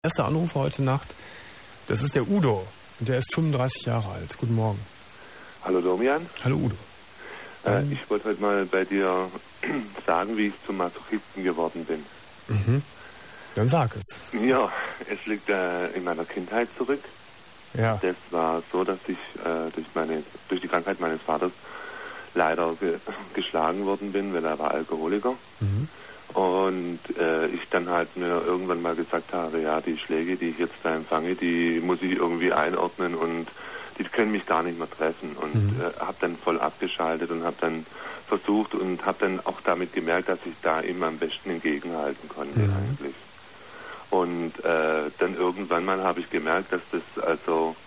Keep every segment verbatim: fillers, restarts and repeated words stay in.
Erster Anrufer heute Nacht, das ist der Udo. Und der ist fünfunddreißig Jahre alt. Guten Morgen. Hallo Domian. Hallo Udo. Äh, ich wollte heute mal bei dir sagen, wie ich zum Masochisten geworden bin. Mhm. Dann sag es. Ja, es liegt äh, in meiner Kindheit zurück. Ja. Das war so, dass ich äh, durch, meine, durch die Krankheit meines Vaters leider ge geschlagen worden bin, weil er war Alkoholiker. Mhm. Und äh, ich dann halt mir irgendwann mal gesagt habe, ja, die Schläge, die ich jetzt da empfange, die muss ich irgendwie einordnen und die können mich gar nicht mehr treffen. Und mhm. äh, habe dann voll abgeschaltet und habe dann versucht und habe dann auch damit gemerkt, dass ich da immer am besten entgegenhalten konnte mhm. eigentlich. Und äh, dann irgendwann mal habe ich gemerkt, dass das also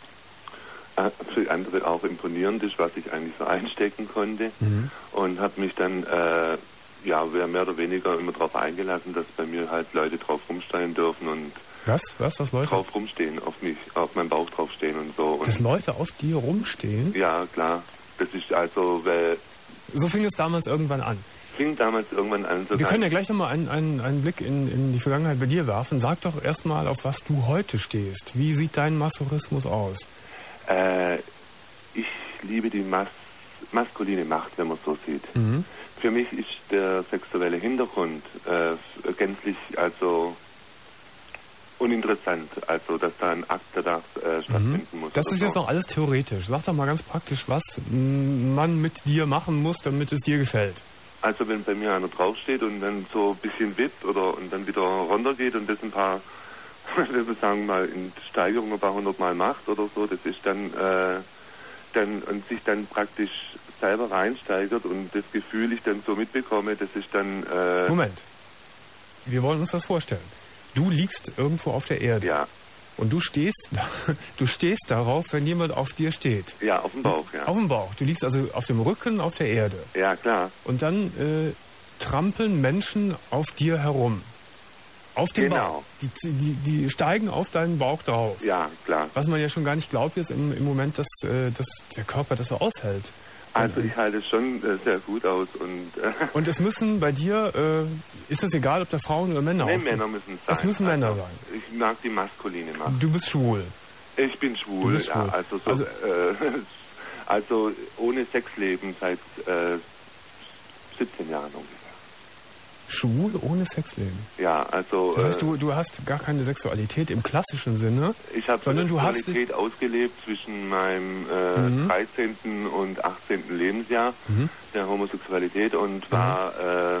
äh, für andere auch imponierend ist, was ich eigentlich so einstecken konnte. Mhm. Und habe mich dann äh, ja mehr oder weniger immer darauf eingelassen, dass bei mir halt Leute drauf rumstehen dürfen und was? Was? Was Leute? Drauf rumstehen, auf mich, auf meinen Bauch draufstehen und so. Und dass Leute auf dir rumstehen? Ja, klar. Das ist also, weil so fing es damals irgendwann an. Fing damals irgendwann an. So Wir können ja gleich nochmal einen, einen, einen Blick in, in die Vergangenheit bei dir werfen. Sag doch erstmal, auf was du heute stehst. Wie sieht dein Masochismus aus? Äh, ich liebe die Mas maskuline Macht, wenn man so sieht. Mhm. Für mich ist der sexuelle Hintergrund äh, gänzlich, also uninteressant, also dass da ein Akt danach äh, stattfinden mhm. muss. Das ist so. Jetzt noch alles theoretisch. Sag doch mal ganz praktisch, was man mit dir machen muss, damit es dir gefällt. Also wenn bei mir einer draufsteht und dann so ein bisschen wippt oder und dann wieder runtergeht und das ein paar, wir sagen mal in Steigerung ein paar hundert Mal macht oder so, das ist dann, äh, dann und sich dann praktisch selber reinsteigert und das Gefühl ich dann so mitbekomme, das ist dann... Äh Moment, wir wollen uns das vorstellen. Du liegst irgendwo auf der Erde. Ja. Und du stehst, du stehst darauf, wenn jemand auf dir steht. Ja, auf dem Bauch, ja. Auf dem Bauch. Du liegst also auf dem Rücken auf der Erde. Ja, klar. Und dann äh, trampeln Menschen auf dir herum. Auf dem genau. Bauch. Die, die, die steigen auf deinen Bauch drauf. Ja, klar. Was man ja schon gar nicht glaubt, ist im, im Moment, dass, äh, dass der Körper das so aushält. Also ich halte es schon äh, sehr gut aus. Und äh und es müssen bei dir, äh, ist es egal, ob da Frauen oder Männer Nee, Männer müssen es sein. Es müssen Männer also, sein. Ich mag die maskuline Macht. Du bist schwul. Ich bin schwul, du bist schwul. Ja. Also, so, also, äh, also ohne Sexleben seit äh, siebzehn Jahren ungefähr. Schwul ohne Sexleben? Ja, also... Das heißt, du, du hast gar keine Sexualität im klassischen Sinne, ich habe Sexualität ausgelebt zwischen meinem äh, mhm. dreizehnten und achtzehnten Lebensjahr mhm. der Homosexualität und war... Mhm. Äh,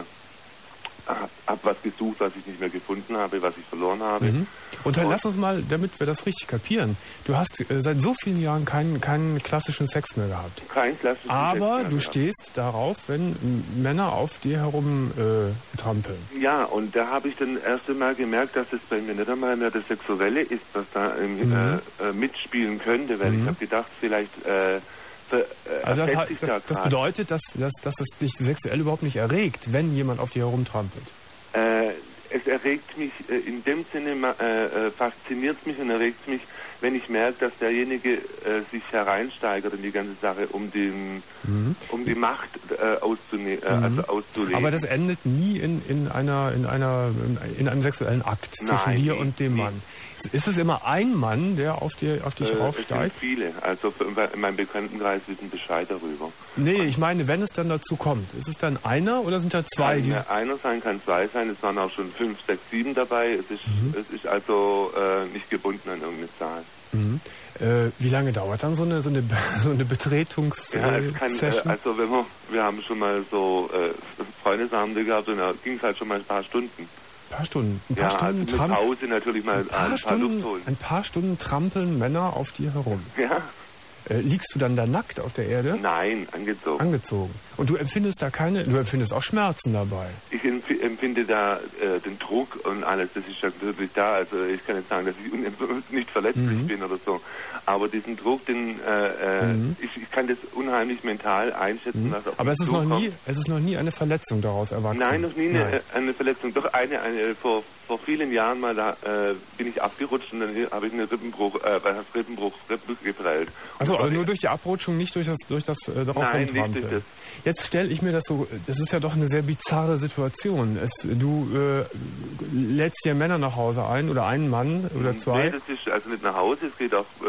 Hab, hab was gesucht, was ich nicht mehr gefunden habe, was ich verloren habe. Mhm. Und dann und lass uns mal, damit wir das richtig kapieren. Du hast äh, seit so vielen Jahren keinen, keinen klassischen Sex mehr gehabt. Keinen klassischen Aber Sex mehr du gehabt. Stehst darauf, wenn Männer auf dir herum äh, trampeln. Ja, und da habe ich dann erst einmal gemerkt, dass es bei mir nicht einmal mehr das Sexuelle ist, was da ähm, mhm. äh, äh, mitspielen könnte, weil mhm. ich habe gedacht, vielleicht... Äh, Ver, äh, also das, das, da das bedeutet, dass, dass, dass das dich sexuell überhaupt nicht erregt, wenn jemand auf dir herumtrampelt? Äh, es erregt mich, äh, in dem Sinne äh, fasziniert mich und erregt mich, wenn ich merke, dass derjenige äh, sich hereinsteigert in die ganze Sache, um, den, mhm. um die Macht äh, auszune äh, mhm. also auszulegen. Aber das endet nie in, in, einer, in, einer, in einem sexuellen Akt zwischen Nein, dir nie, und dem nie. Mann. Ist es immer ein Mann, der auf, dir, auf dich äh, raufsteigt? Es sind viele. Also in meinem Bekanntenkreis wissen Bescheid darüber. Nee, ich meine, wenn es dann dazu kommt, ist es dann einer oder sind da zwei? Kann die einer sein, kann zwei sein. Es waren auch schon fünf, sechs, sieben dabei. Es ist, mhm. es ist also äh, nicht gebunden an irgendeine Zahl. Mhm. Äh, wie lange dauert dann so eine so eine so eine Betretiungs ja, es kann, äh, also wenn wir wir haben schon mal so äh, Freundesabende gehabt und da ging es halt schon mal ein paar Stunden. Ein paar Stunden. Ein paar ja, Stunden also mit Pause natürlich mal ein paar, ein paar Stunden, Luft holen. Ein paar Stunden trampeln Männer auf dir herum. Ja. Äh, liegst du dann da nackt auf der Erde? Nein, angezogen. Angezogen. Und du empfindest da keine, du empfindest auch Schmerzen dabei? Ich empf empfinde da äh, den Druck und alles, das ist ja natürlich da. Also ich kann nicht sagen, dass ich nicht verletzlich mhm. bin oder so. Aber diesen Druck, den äh, mhm. ich, ich kann das unheimlich mental einschätzen. Mhm. Aber es ist, noch nie, es ist noch nie eine Verletzung daraus erwachsen? Nein, noch nie eine, eine Verletzung. Doch eine, eine vor vor vielen Jahren mal, da äh, bin ich abgerutscht und dann habe ich einen Rippenbruch, äh, Rippenbruch, Rippen geprellt. Achso, aber nur durch die Abrutschung, nicht durch das, durch das äh, darauf Nein, nicht durch das. Jetzt stelle ich mir das so, das ist ja doch eine sehr bizarre Situation. Es, du äh, lädst dir Männer nach Hause ein oder einen Mann oder zwei? Nee, das ist also nicht nach Hause, es geht auch, äh,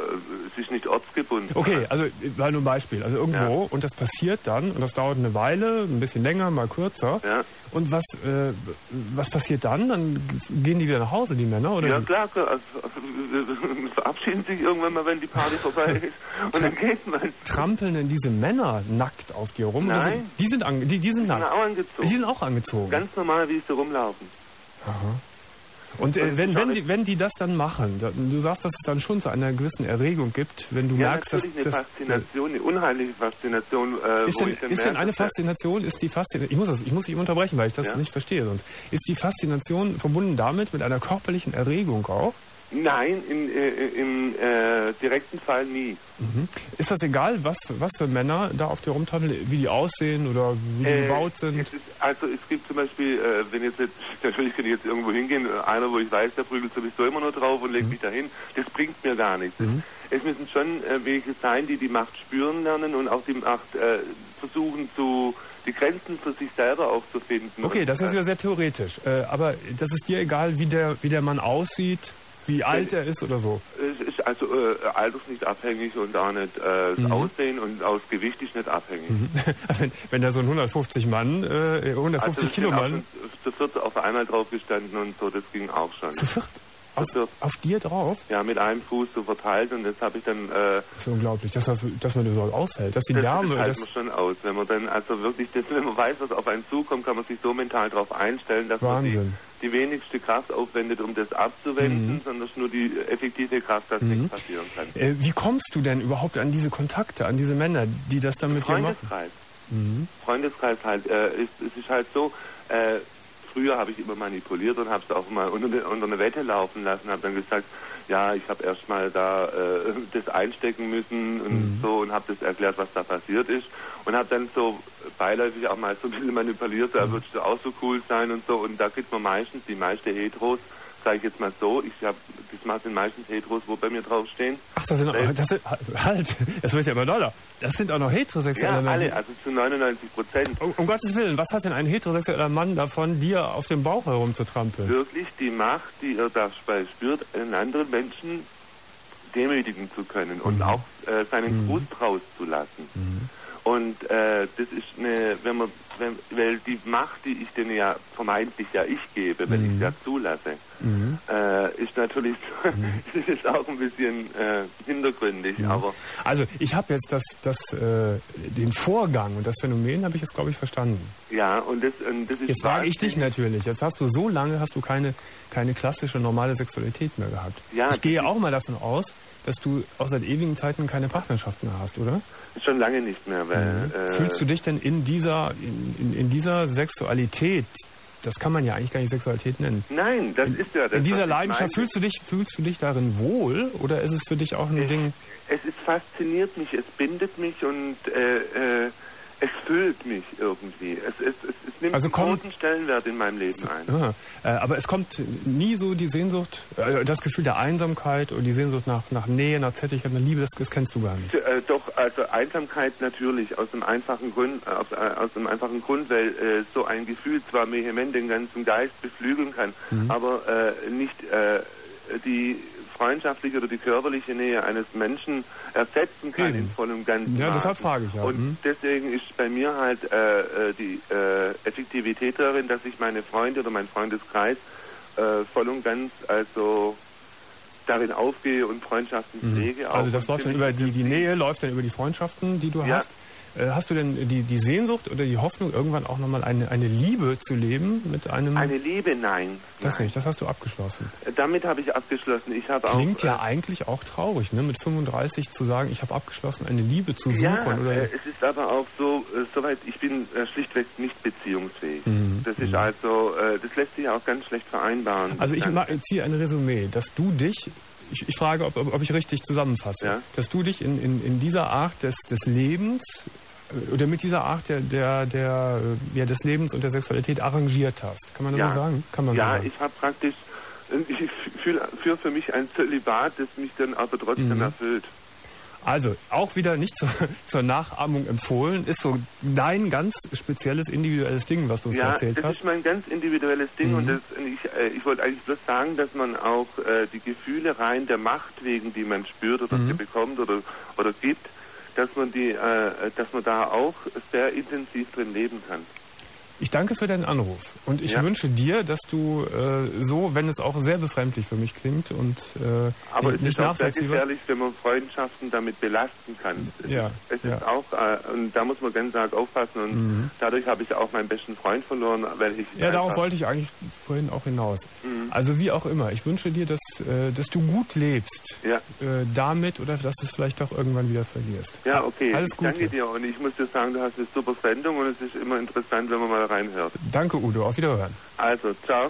es ist nicht ortsgebunden. Okay, also war nur ein Beispiel. Also irgendwo Ja. und das passiert dann und das dauert eine Weile, ein bisschen länger, mal kürzer. Ja. Und was, äh, was passiert dann? Dann gehen die wieder nach Hause, die Männer? Oder Ja wie? klar, also, also, verabschieden sich irgendwann mal, wenn die Party vorbei ist und dann geht man. Trampeln denn diese Männer nackt auf dir rum? Oder Nein. sind, die sind, ange die, die sind Die sind nackt. auch angezogen. Die sind auch angezogen. Ganz normal, wie sie rumlaufen. Aha. Und Das äh, ist wenn, gar wenn, nicht- die, wenn die das dann machen, da, du sagst, dass es dann schon zu einer gewissen Erregung gibt, wenn du Ja, merkst, dass... natürlich eine dass Faszination, eine unheimliche Faszination. Äh, ist wo denn, ich dann ist denn merke, eine dass- Faszination, ist die Faszination, ich muss das, ich muss dich unterbrechen, weil ich das Ja. nicht verstehe sonst. Ist die Faszination verbunden damit, mit einer körperlichen Erregung auch? Nein, in, äh, im äh, direkten Fall nie. Mhm. Ist das egal, was, was für Männer da auf dir rumtandeln, wie die aussehen oder wie die Äh, gebaut sind? Es ist, also es gibt zum Beispiel, äh, wenn jetzt, jetzt natürlich kann ich jetzt irgendwo hingehen, äh, einer, wo ich weiß, der prügelt sowieso immer nur drauf und legt Mhm. mich dahin, das bringt mir gar nichts. Mhm. Es müssen schon äh, welche sein, die die Macht spüren lernen und auch die Macht äh, versuchen zu, die Grenzen für sich selber auch zu finden. Okay, und, das ist äh, ja sehr theoretisch. Äh, aber das ist dir egal, wie der, wie der Mann aussieht, wie alt er ist oder so? Es ist also äh, alters nicht abhängig und auch nicht äh, das Mhm. Aussehen und aus Gewicht ist nicht abhängig. wenn, wenn da so ein hundertfünfzig Mann, äh, hundertfünfzig Kilo sind Mann auch zu viert auf einmal drauf gestanden und so, das ging auch schon. zu viert auf, Zu viert. auf dir drauf? Ja, mit einem Fuß so verteilt und das habe ich dann... Äh, Das ist unglaublich, dass, das, dass man das so aushält. Dass die das Dame... das hält Das, man schon aus. Wenn man dann also wirklich, das, wenn man weiß, was auf einen zukommt, kann man sich so mental darauf einstellen, dass Wahnsinn. man die, die wenigste Kraft aufwendet, um das abzuwenden, Mhm. sondern nur die effektive Kraft, dass Mhm. nichts passieren kann. äh, wie kommst du denn überhaupt an diese Kontakte, an diese Männer, die das dann mit dir machen? Freundeskreis. Mhm. Freundeskreis halt. Äh, es, es ist halt so, äh, früher habe ich immer manipuliert und habe es auch mal unter, eine- unter eine Wette laufen lassen, habe dann gesagt, ja, ich habe erst mal da äh, das einstecken müssen und Mhm. so und habe das erklärt, was da passiert ist und habe dann so beiläufig auch mal so ein bisschen manipuliert, so, Mhm. er würdest du auch so cool sein und so und da kriegt man meistens, die meisten Heteros, sage ich jetzt mal so, ich hab, das sind meistens Heteros, wo bei mir draufstehen. Ach, das sind, auch, das sind halt, es wird ja immer doller. Das sind auch noch heterosexuelle Ja, Männer. alle, also zu neunundneunzig Prozent. Um, um Gottes Willen, was hat denn ein heterosexueller Mann davon, dir auf dem Bauch herumzutrampeln? Wirklich die Macht, die er dabei spürt, einen anderen Menschen demütigen zu können und Mhm. auch äh, seinen Mhm. Frust rauszulassen. Mhm. Und äh, das ist eine, wenn man, wenn, weil die Macht, die ich denen ja vermeintlich ja ich gebe, wenn Mhm. ich es ja zulasse, Mhm. äh, ist natürlich, das ist auch ein bisschen äh, hintergründig, Mhm. aber Also ich habe jetzt das, das, äh, den Vorgang und das Phänomen habe ich jetzt, glaube ich, verstanden. ja, und das, und das ist Jetzt frage ich dich wahnsinnig- natürlich, jetzt hast du so lange, hast du keine, keine klassische, normale Sexualität mehr gehabt. Ja, ich gehe das ist- auch mal davon aus, dass du auch seit ewigen Zeiten keine Partnerschaft mehr hast, oder? schon lange nicht mehr, weil äh, Fühlst du dich denn in dieser, in, in, in dieser Sexualität, das kann man ja eigentlich gar nicht Sexualität nennen, nein, das ist ja das. in dieser was ich Leidenschaft, meine. fühlst du dich, fühlst du dich darin wohl oder ist es für dich auch ein Ding? Es ist fasziniert mich, es bindet mich und äh, äh, es füllt mich irgendwie. Es, es, es, es nimmt Also einen kommt- großen Stellenwert in meinem Leben ein. Aha. Äh, aber es kommt nie so die Sehnsucht, äh, das Gefühl der Einsamkeit oder die Sehnsucht nach, nach Nähe, nach Zärtlichkeit, nach Liebe, das, das kennst du gar nicht. Äh, doch, also Einsamkeit natürlich, aus dem einfachen Grund, äh, aus, äh, aus dem einfachen Grund, weil äh, so ein Gefühl zwar vehement den ganzen Geist beflügeln kann, Mhm. aber äh, nicht äh, die freundschaftliche oder die körperliche Nähe eines Menschen ersetzen kann Eben. in vollem Ganzen. Ja, deshalb Maße. frage ich ja. Und Mhm. deswegen ist bei mir halt äh, äh, die äh, Effektivität darin, dass ich meine Freunde oder meinen Freundeskreis äh, voll und ganz also darin aufgehe und Freundschaften Mhm. pflege. auch Also das und läuft dann ziemlich über die, die intensiv. Nähe, läuft dann über die Freundschaften, die du Ja. hast. Äh, hast du denn die, die Sehnsucht oder die Hoffnung, irgendwann auch nochmal eine, eine Liebe zu leben mit einem... Eine Liebe, nein. das nein. nicht, das hast du abgeschlossen. Damit habe ich abgeschlossen. Ich habe auch. Klingt ja äh, eigentlich auch traurig, ne? Mit fünfunddreißig zu sagen, ich habe abgeschlossen, eine Liebe zu suchen. Ja, oder äh, es ist aber auch so, äh, soweit, ich bin äh, schlichtweg nicht beziehungsfähig. Mhm. Das ist also, äh, das lässt sich auch ganz schlecht vereinbaren. Also ich Dann- ma- ziehe ein Resümee, dass du dich, ich, ich frage, ob, ob ich richtig zusammenfasse, Ja. dass du dich in, in, in dieser Art des, des Lebens oder mit dieser Art der, der, der, ja, des Lebens und der Sexualität arrangiert hast. Kann man das ja. so sagen? Kann man ja, so sagen. ich habe praktisch, ich führe für, für mich ein Zölibat, das mich dann aber trotzdem mhm. erfüllt. Also, auch wieder nicht zur, zur Nachahmung empfohlen, ist so dein ganz spezielles, individuelles Ding, was du uns ja, erzählt hast. Ja, das ist mein ganz individuelles Ding mhm. und das, ich, äh, ich wollte eigentlich bloß sagen, dass man auch äh, die Gefühle rein der Macht wegen, die man spürt oder mhm. bekommt oder, oder gibt, dass man die, äh, dass man da auch sehr intensiv drin leben kann. Ich danke für deinen Anruf und ich ja. wünsche dir, dass du äh, so, wenn es auch sehr befremdlich für mich klingt und äh, aber nicht, es nicht ist auch sehr gefährlich, wenn man Freundschaften damit belasten kann. Es ja, ist, es ja. ist auch, äh, und da muss man ganz arg aufpassen und mhm. dadurch habe ich auch meinen besten Freund verloren, weil ich... Ja, darauf wollte ich eigentlich vorhin auch hinaus. Mhm. Also wie auch immer, ich wünsche dir, dass, äh, dass du gut lebst ja. äh, damit oder dass du es vielleicht doch irgendwann wieder verlierst. Ja, okay, Alles ich Gute. danke dir und ich muss dir sagen, du hast eine super Sendung und es ist immer interessant, wenn man mal reinhört. Danke, Udo. Auf Wiederhören. Also, ciao.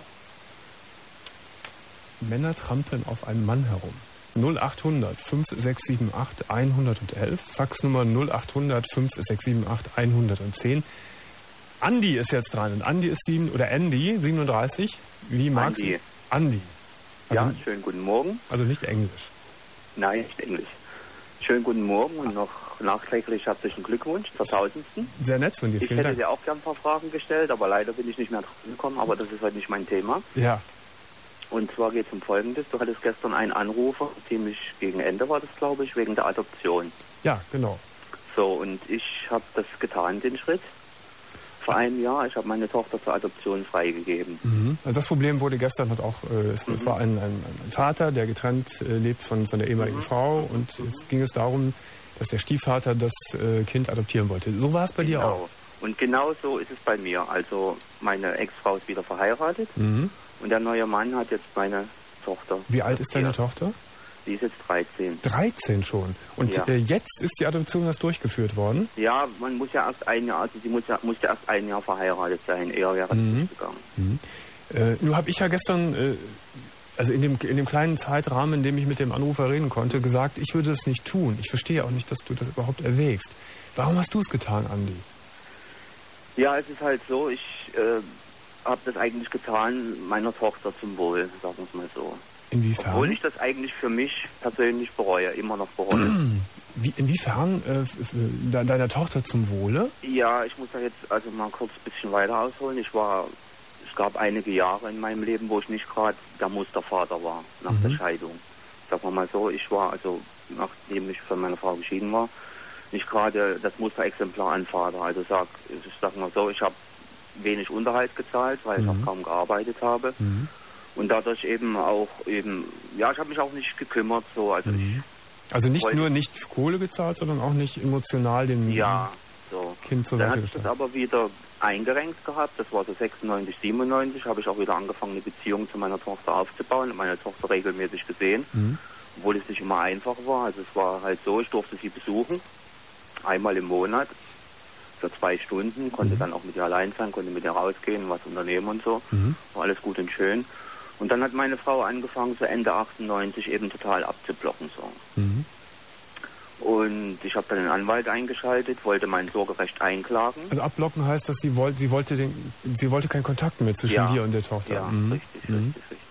Männer trampeln auf einen Mann herum. null achthundert fünf sechs sieben acht hundertelf. Faxnummer null achthundert fünf sechs sieben acht hundertzehn. Andi ist jetzt dran. Und Andi ist sieben, oder Andy, siebenunddreißig. Wie magst du? Andi. Andi. Also, ja, schönen guten Morgen. Also nicht Englisch. Nein, nicht Englisch. Schönen guten Morgen und noch nachträglich herzlichen Glückwunsch zur tausendsten. Sehr nett von dir, ich vielen hätte Dank. dir auch gern ein paar Fragen gestellt, aber leider bin ich nicht mehr dran gekommen, aber das ist heute nicht mein Thema. Ja. Und zwar geht es um Folgendes. Du hattest gestern einen Anrufer, ziemlich gegen Ende war das, glaube ich, wegen der Adoption. Ja, genau. So, und ich habe das getan, den Schritt. Vor einem Jahr, ich habe meine Tochter zur Adoption freigegeben. Mhm. Also das Problem wurde gestern hat auch, äh, es, mhm. es war ein, ein, ein Vater, der getrennt äh, lebt von, von der ehemaligen mhm. Frau und mhm. jetzt ging es darum, dass der Stiefvater das äh, Kind adoptieren wollte. So war es bei genau. dir auch? Und genau so ist es bei mir. Also meine Ex-Frau ist wieder verheiratet mhm. und der neue Mann hat jetzt meine Tochter. Wie alt ist deine Tochter? Die ist jetzt dreizehn. dreizehn schon? Und ja. äh, jetzt ist die Adoption erst durchgeführt worden? Ja, man muss ja erst ein Jahr, also sie muss ja, muss ja erst ein Jahr verheiratet sein, eher wäre mhm. das nicht gegangen. Mhm. Äh, nur habe ich ja gestern... Äh, Also in dem, in dem kleinen Zeitrahmen, in dem ich mit dem Anrufer reden konnte, gesagt, ich würde es nicht tun. Ich verstehe auch nicht, dass du das überhaupt erwägst. Warum hast du es getan, Andi? Ja, es ist halt so, ich äh, habe das eigentlich getan, meiner Tochter zum Wohl, sagen wir es mal so. Inwiefern? Obwohl ich das eigentlich für mich persönlich bereue, immer noch bereue. Wie, inwiefern äh, de, deiner Tochter zum Wohle? Ja, ich muss da jetzt also mal kurz ein bisschen weiter ausholen. Ich war... Es gab einige Jahre in meinem Leben, wo ich nicht gerade der Mustervater war, nach mhm. der Scheidung. Sagen wir mal so, ich war, also nachdem ich von meiner Frau geschieden war, nicht gerade das Musterexemplar an Vater. Also sag, ich sag mal so, ich habe wenig Unterhalt gezahlt, weil mhm. ich auch kaum gearbeitet habe. Mhm. Und dadurch eben auch eben, ja, ich habe mich auch nicht gekümmert. So, also, mhm. ich also nicht nur nicht Kohle gezahlt, sondern auch nicht emotional dem ja, so. Kind zur Dann Seite hat gestellt. Das aber wieder eingerenkt gehabt, das war so sechsundneunzig, siebenundneunzig, habe ich auch wieder angefangen, eine Beziehung zu meiner Tochter aufzubauen und meine Tochter regelmäßig gesehen, mhm. obwohl es nicht immer einfach war. Also es war halt so, ich durfte sie besuchen, einmal im Monat, für zwei Stunden, konnte mhm. dann auch mit ihr allein sein, konnte mit ihr rausgehen, was unternehmen und so, mhm. war alles gut und schön. Und dann hat meine Frau angefangen, so Ende achtundneunzig eben total abzublocken. So. Mhm. Und ich habe dann einen Anwalt eingeschaltet, wollte mein Sorgerecht einklagen. Also abblocken heißt, dass sie wollte, sie wollte den, sie wollte keinen Kontakt mehr zwischen ja. dir und der Tochter. Ja, mhm. richtig, mhm. richtig, richtig.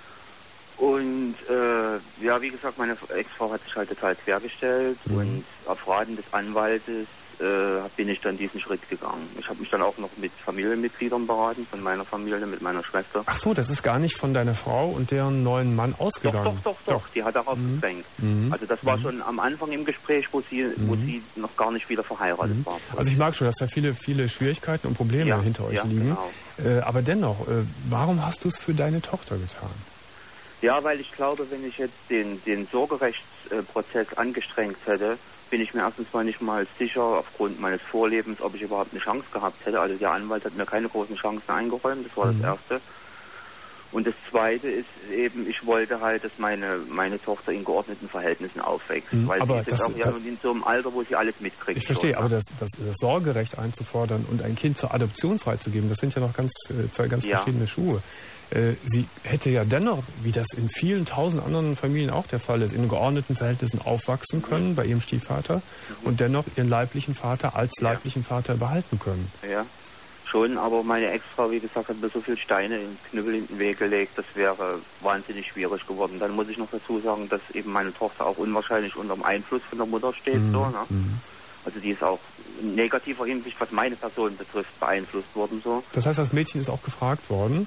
Und äh, ja, wie gesagt, meine Ex-Frau hat sich halt total quergestellt mhm. und auf Raten des Anwaltes äh, bin ich dann diesen Schritt gegangen. Ich habe mich dann auch noch mit Familienmitgliedern beraten, von meiner Familie, mit meiner Schwester. Ach so, das ist gar nicht von deiner Frau und deren neuen Mann ausgegangen? Doch, doch, doch, doch. Die hat darauf mhm. gedrängt. Mhm. Also das war mhm. schon am Anfang im Gespräch, wo sie, mhm. wo sie noch gar nicht wieder verheiratet mhm. war. Also ich mag schon, dass da viele, viele Schwierigkeiten und Probleme ja, hinter euch ja, liegen. Genau. Äh, aber dennoch, äh, warum hast du es für deine Tochter getan? Ja, weil ich glaube, wenn ich jetzt den, den Sorgerechtsprozess angestrengt hätte, bin ich mir erstens mal nicht mal sicher, aufgrund meines Vorlebens, ob ich überhaupt eine Chance gehabt hätte. Also der Anwalt hat mir keine großen Chancen eingeräumt, das war mhm. das Erste. Und das Zweite ist eben, ich wollte halt, dass meine, meine Tochter in geordneten Verhältnissen aufwächst. Mhm, weil aber sie ist das, auch ja in so einem Alter, wo sie alles mitkriegt. Ich verstehe, so, aber das, das, das Sorgerecht einzufordern und ein Kind zur Adoption freizugeben, das sind ja noch ganz, zwei ganz ja. verschiedene Schuhe. Äh, sie hätte ja dennoch, wie das in vielen tausend anderen Familien auch der Fall ist, in geordneten Verhältnissen aufwachsen können mhm. bei ihrem Stiefvater mhm. und dennoch ihren leiblichen Vater als ja. leiblichen Vater behalten können. Ja, schon, aber meine Ex-Frau, wie gesagt, hat mir so viele Steine in Knüppel in den Weg gelegt, das wäre wahnsinnig schwierig geworden. Dann muss ich noch dazu sagen, dass eben meine Tochter auch unwahrscheinlich unter dem Einfluss von der Mutter steht. Mhm. So, ne? mhm. Also die ist auch in negativer Hinsicht, was meine Person betrifft, beeinflusst worden. So. Das heißt, das Mädchen ist auch gefragt worden?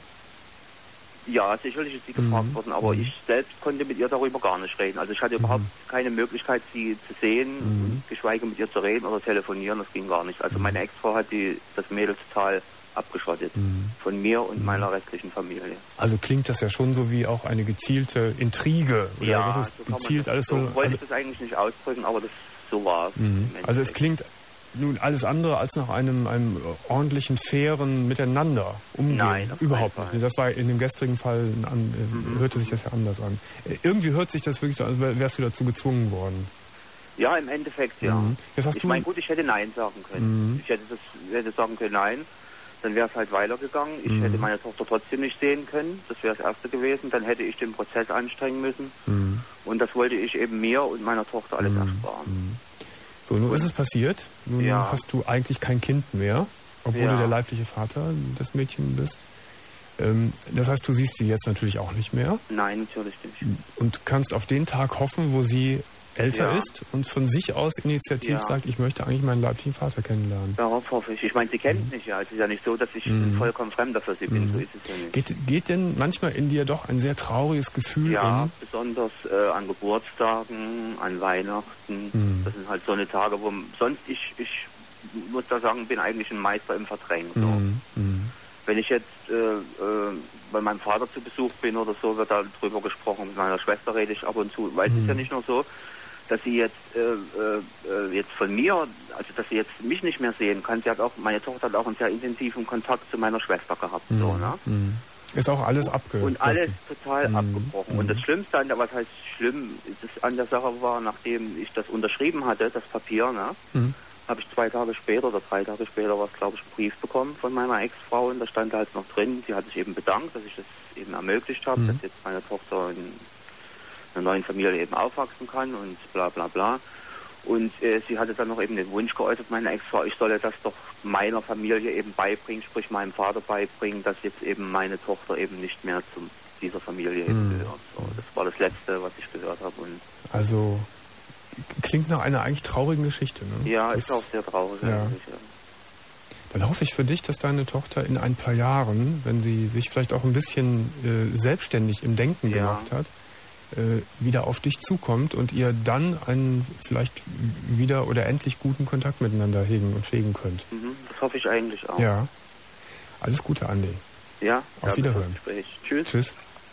Ja, sicherlich ist sie gefragt mhm. worden, aber mhm. ich selbst konnte mit ihr darüber gar nicht reden. Also ich hatte mhm. überhaupt keine Möglichkeit, sie zu sehen, mhm. geschweige mit ihr zu reden oder telefonieren, das ging gar nicht. Also meine Ex-Frau hat die, das Mädel total abgeschottet mhm. von mir und mhm. meiner restlichen Familie. Also klingt das ja schon so wie auch eine gezielte Intrige. Oder ja, was ist so gezielt das, alles so? So wollte also, ich das eigentlich nicht ausdrücken, aber das so war es. Mhm. Also es klingt nun alles andere als nach einem, einem ordentlichen, fairen Miteinander umgehen. Nein, überhaupt nicht. Das war in dem gestrigen Fall, an, mhm. hörte sich das ja anders an. Irgendwie hört sich das wirklich so an, als wärst du dazu gezwungen worden. Ja, im Endeffekt, ja. Mhm. Ich meine, gut, ich hätte Nein sagen können. Mhm. Ich hätte, das, hätte sagen können, nein. Dann wäre es halt weitergegangen. Ich mhm. hätte meine Tochter trotzdem nicht sehen können. Das wäre das Erste gewesen. Dann hätte ich den Prozess anstrengen müssen. Mhm. Und das wollte ich eben mir und meiner Tochter alles mhm. ersparen. So, nun ist es passiert. Nun ja. hast du eigentlich kein Kind mehr, obwohl ja. du der leibliche Vater des Mädchens bist. Ähm, das heißt, du siehst sie jetzt natürlich auch nicht mehr. Nein, natürlich nicht. Und kannst auf den Tag hoffen, wo sie älter ja. ist und von sich aus initiativ ja. sagt, ich möchte eigentlich meinen leiblichen Vater kennenlernen. Darauf hoffe ich. Ich meine, sie kennt mich ja. Es ist ja nicht so, dass ich mhm. vollkommen Fremder für sie bin. Mhm. So ist es ja nicht. Geht, geht denn manchmal in dir doch ein sehr trauriges Gefühl ja, in? besonders äh, an Geburtstagen, an Weihnachten. Mhm. Das sind halt so eine Tage, wo sonst ich, ich muss da sagen, bin eigentlich ein Meister im Verdrängen. So. Mhm. Mhm. Wenn ich jetzt äh, äh, bei meinem Vater zu Besuch bin oder so, wird da drüber gesprochen. Mit meiner Schwester rede ich ab und zu. Weil mhm. es ist ja nicht nur so, dass sie jetzt äh, äh, jetzt von mir, also dass sie jetzt mich nicht mehr sehen kann. Sie hat auch, meine Tochter hat auch einen sehr intensiven Kontakt zu meiner Schwester gehabt. Mhm. So, ne? Mhm. Ist auch alles abgebrochen. Und alles total mhm. abgebrochen. Mhm. Und das Schlimmste an der, was heißt schlimm, das an der Sache war, nachdem ich das unterschrieben hatte, das Papier, ne, mhm. habe ich zwei Tage später oder drei Tage später was, glaube ich, einen Brief bekommen von meiner Ex-Frau. Und da stand halt noch drin, sie hat sich eben bedankt, dass ich das eben ermöglicht habe, mhm. dass jetzt meine Tochter in einer neuen Familie eben aufwachsen kann und bla bla bla. Und äh, sie hatte dann noch eben den Wunsch geäußert, meine Ex-Frau, ich solle das doch meiner Familie eben beibringen, sprich meinem Vater beibringen, dass jetzt eben meine Tochter eben nicht mehr zu dieser Familie eben mhm. gehört. So, das war das Letzte, was ich gehört habe. Und also klingt nach einer eigentlich traurigen Geschichte, ne? Ja, das ist auch sehr traurig. Ja. Ja. Dann hoffe ich für dich, dass deine Tochter in ein paar Jahren, wenn sie sich vielleicht auch ein bisschen äh, selbstständig im Denken ja. gemacht hat, äh, wieder auf dich zukommt und ihr dann einen vielleicht wieder oder endlich guten Kontakt miteinander hegen und pflegen könnt. Mhm, das hoffe ich eigentlich auch. Ja. Alles Gute, Andi. Ja. Auf ja, Wiederhören. Tschüss. Tschüss.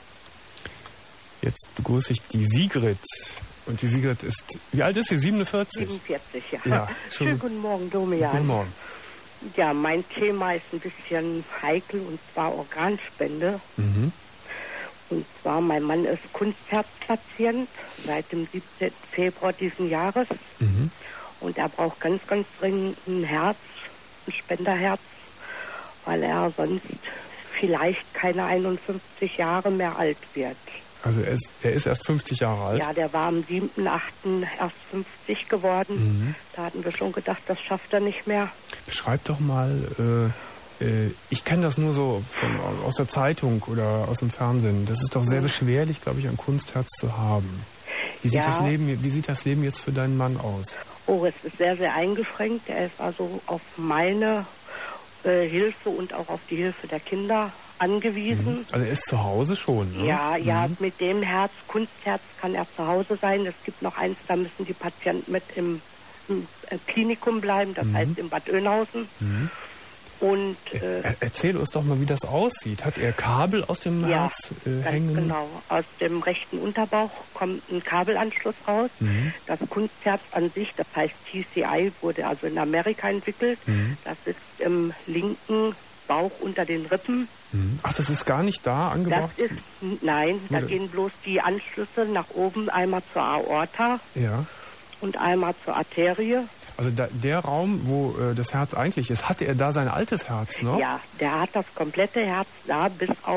Jetzt begrüße ich die Sigrid. Und die Sigrid ist, wie alt ist sie? siebenundvierzig? siebenundvierzig, ja. ja schon Schönen guten Morgen, Domian. Guten Morgen. Ja, mein Thema ist ein bisschen heikel, und zwar Organspende. Mhm. Und zwar, mein Mann ist Kunstherzpatient seit dem siebzehnten Februar diesen Jahres. Mhm. Und er braucht ganz, ganz dringend ein Herz, ein Spenderherz, weil er sonst vielleicht keine einundfünfzig Jahre mehr alt wird. Also er ist, er ist erst fünfzig Jahre alt? Ja, der war am siebten achten erst fünfzig geworden. Mhm. Da hatten wir schon gedacht, das schafft er nicht mehr. Beschreib doch mal, äh, äh, ich kenne das nur so von, aus der Zeitung oder aus dem Fernsehen. Das ist doch sehr mhm. beschwerlich, glaube ich, ein Kunstherz zu haben. Wie sieht, ja. das Leben, wie sieht das Leben jetzt für deinen Mann aus? Oh, es ist sehr, sehr eingeschränkt. Er ist also auf meine äh, Hilfe und auch auf die Hilfe der Kinder angewiesen. Also er ist zu Hause schon, ne? Ja, ja, mhm. mit dem Herz, Kunstherz kann er zu Hause sein. Es gibt noch eins, da müssen die Patienten mit im, im Klinikum bleiben, das mhm. heißt in Bad Oeynhausen. Mhm. Und, äh, er, erzähl uns doch mal, wie das aussieht. Hat er Kabel aus dem ja, Herz äh, ganz hängen? Genau, aus dem rechten Unterbauch kommt ein Kabelanschluss raus. Mhm. Das Kunstherz an sich, das heißt T C I, wurde also in Amerika entwickelt. Mhm. Das ist im linken Bauch unter den Rippen. Ach, das ist gar nicht da angebracht? Das ist, nein, da gehen bloß die Anschlüsse nach oben, einmal zur Aorta ja. und einmal zur Arterie. Also da, der Raum, wo äh, das Herz eigentlich ist, hatte er da sein altes Herz noch? Ja, der hat das komplette Herz da bis auf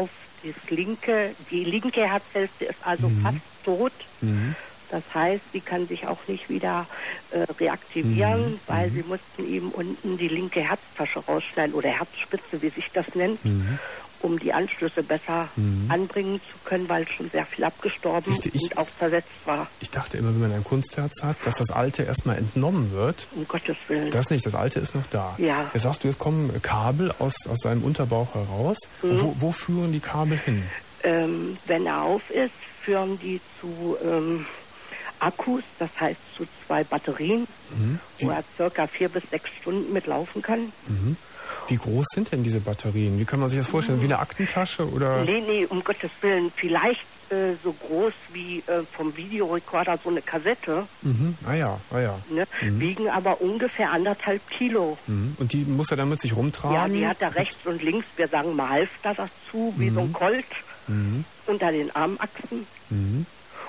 das linke, die linke Herzhälfte ist also mhm. fast tot. Mhm. Das heißt, sie kann sich auch nicht wieder äh, reaktivieren, mhm. weil mhm. sie mussten ihm unten die linke Herztasche rausschneiden oder Herzspitze, wie sich das nennt, mhm. um die Anschlüsse besser mhm. anbringen zu können, weil schon sehr viel abgestorben Siehste, ich, und auch versetzt war. Ich dachte immer, wenn man ein Kunstherz hat, dass das Alte erstmal entnommen wird. Um Gottes Willen. Das nicht, das Alte ist noch da. Ja. Jetzt sagst du, jetzt kommen Kabel aus, aus seinem Unterbauch heraus. Mhm. Wo, wo führen die Kabel hin? Ähm, wenn er auf ist, führen die zu ähm, Akkus, das heißt zu zwei Batterien, mhm. wo er circa vier bis sechs Stunden mitlaufen kann. Mhm. Wie groß sind denn diese Batterien? Wie kann man sich das vorstellen? Wie eine Aktentasche oder? Nee, nee, um Gottes Willen. Vielleicht äh, so groß wie äh, vom Videorekorder so eine Kassette. Mhm. Ah ja, ah ja. Ne? Mhm. Wiegen aber ungefähr anderthalb Kilo. Mhm. Und die muss er dann mit sich rumtragen? Ja, die hat er rechts und links, wir sagen mal Halfter dazu, wie mhm. so ein Colt mhm. unter den Armachsen. Mhm.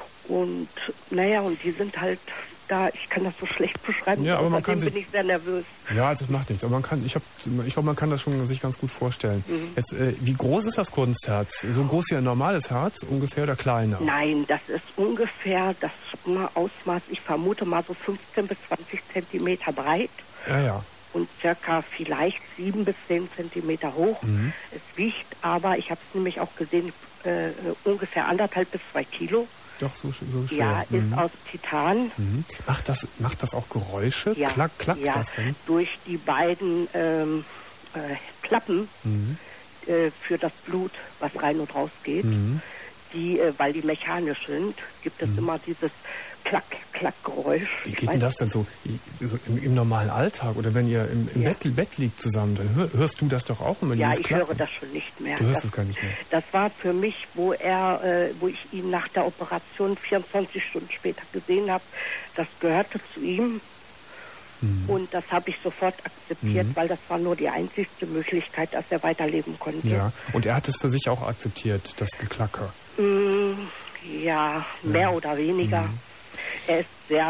Und naja, und die sind halt da, ich kann das so schlecht beschreiben, ja, aber man kann sich, bin ich sehr nervös. Ja, das macht nichts. Aber man kann, ich habe, ich glaube, man kann das schon sich ganz gut vorstellen. Mhm. Jetzt, äh, wie groß ist das Kunstherz? So groß wie ein normales Herz ungefähr oder kleiner? Nein, das ist ungefähr das Ausmaß, ich vermute mal so fünfzehn bis zwanzig Zentimeter breit. Ja, ja. Und circa vielleicht sieben bis zehn Zentimeter hoch. Mhm. Es wiegt aber, ich habe es nämlich auch gesehen, äh, ungefähr anderthalb bis zwei Kilo. Doch, so, so schwer. Ja, ist mhm. aus Titan. Mhm. Macht das, macht das auch Geräusche? Ja, Klack, klackt ja, das denn? Durch die beiden ähm, äh, Klappen mhm. äh, für das Blut, was rein und raus geht, mhm. die, äh, weil die mechanisch sind, gibt es mhm. immer dieses Klack, Klack-Geräusch. Wie geht denn das denn so, so im, im normalen Alltag oder wenn ihr im, im ja. Bett, Bett liegt zusammen, dann hör, hörst du das doch auch immer? Ja, ich Klacken? höre das schon nicht mehr. Du hörst das, es gar nicht mehr? Das war für mich, wo er, äh, wo ich ihn nach der Operation vierundzwanzig Stunden später gesehen habe, das gehörte zu ihm. Mhm. Und das habe ich sofort akzeptiert, mhm. weil das war nur die einzigste Möglichkeit, dass er weiterleben konnte. Ja, und er hat es für sich auch akzeptiert, das Geklacker? Mm, ja, mehr ja. oder weniger. Mhm. Er ist sehr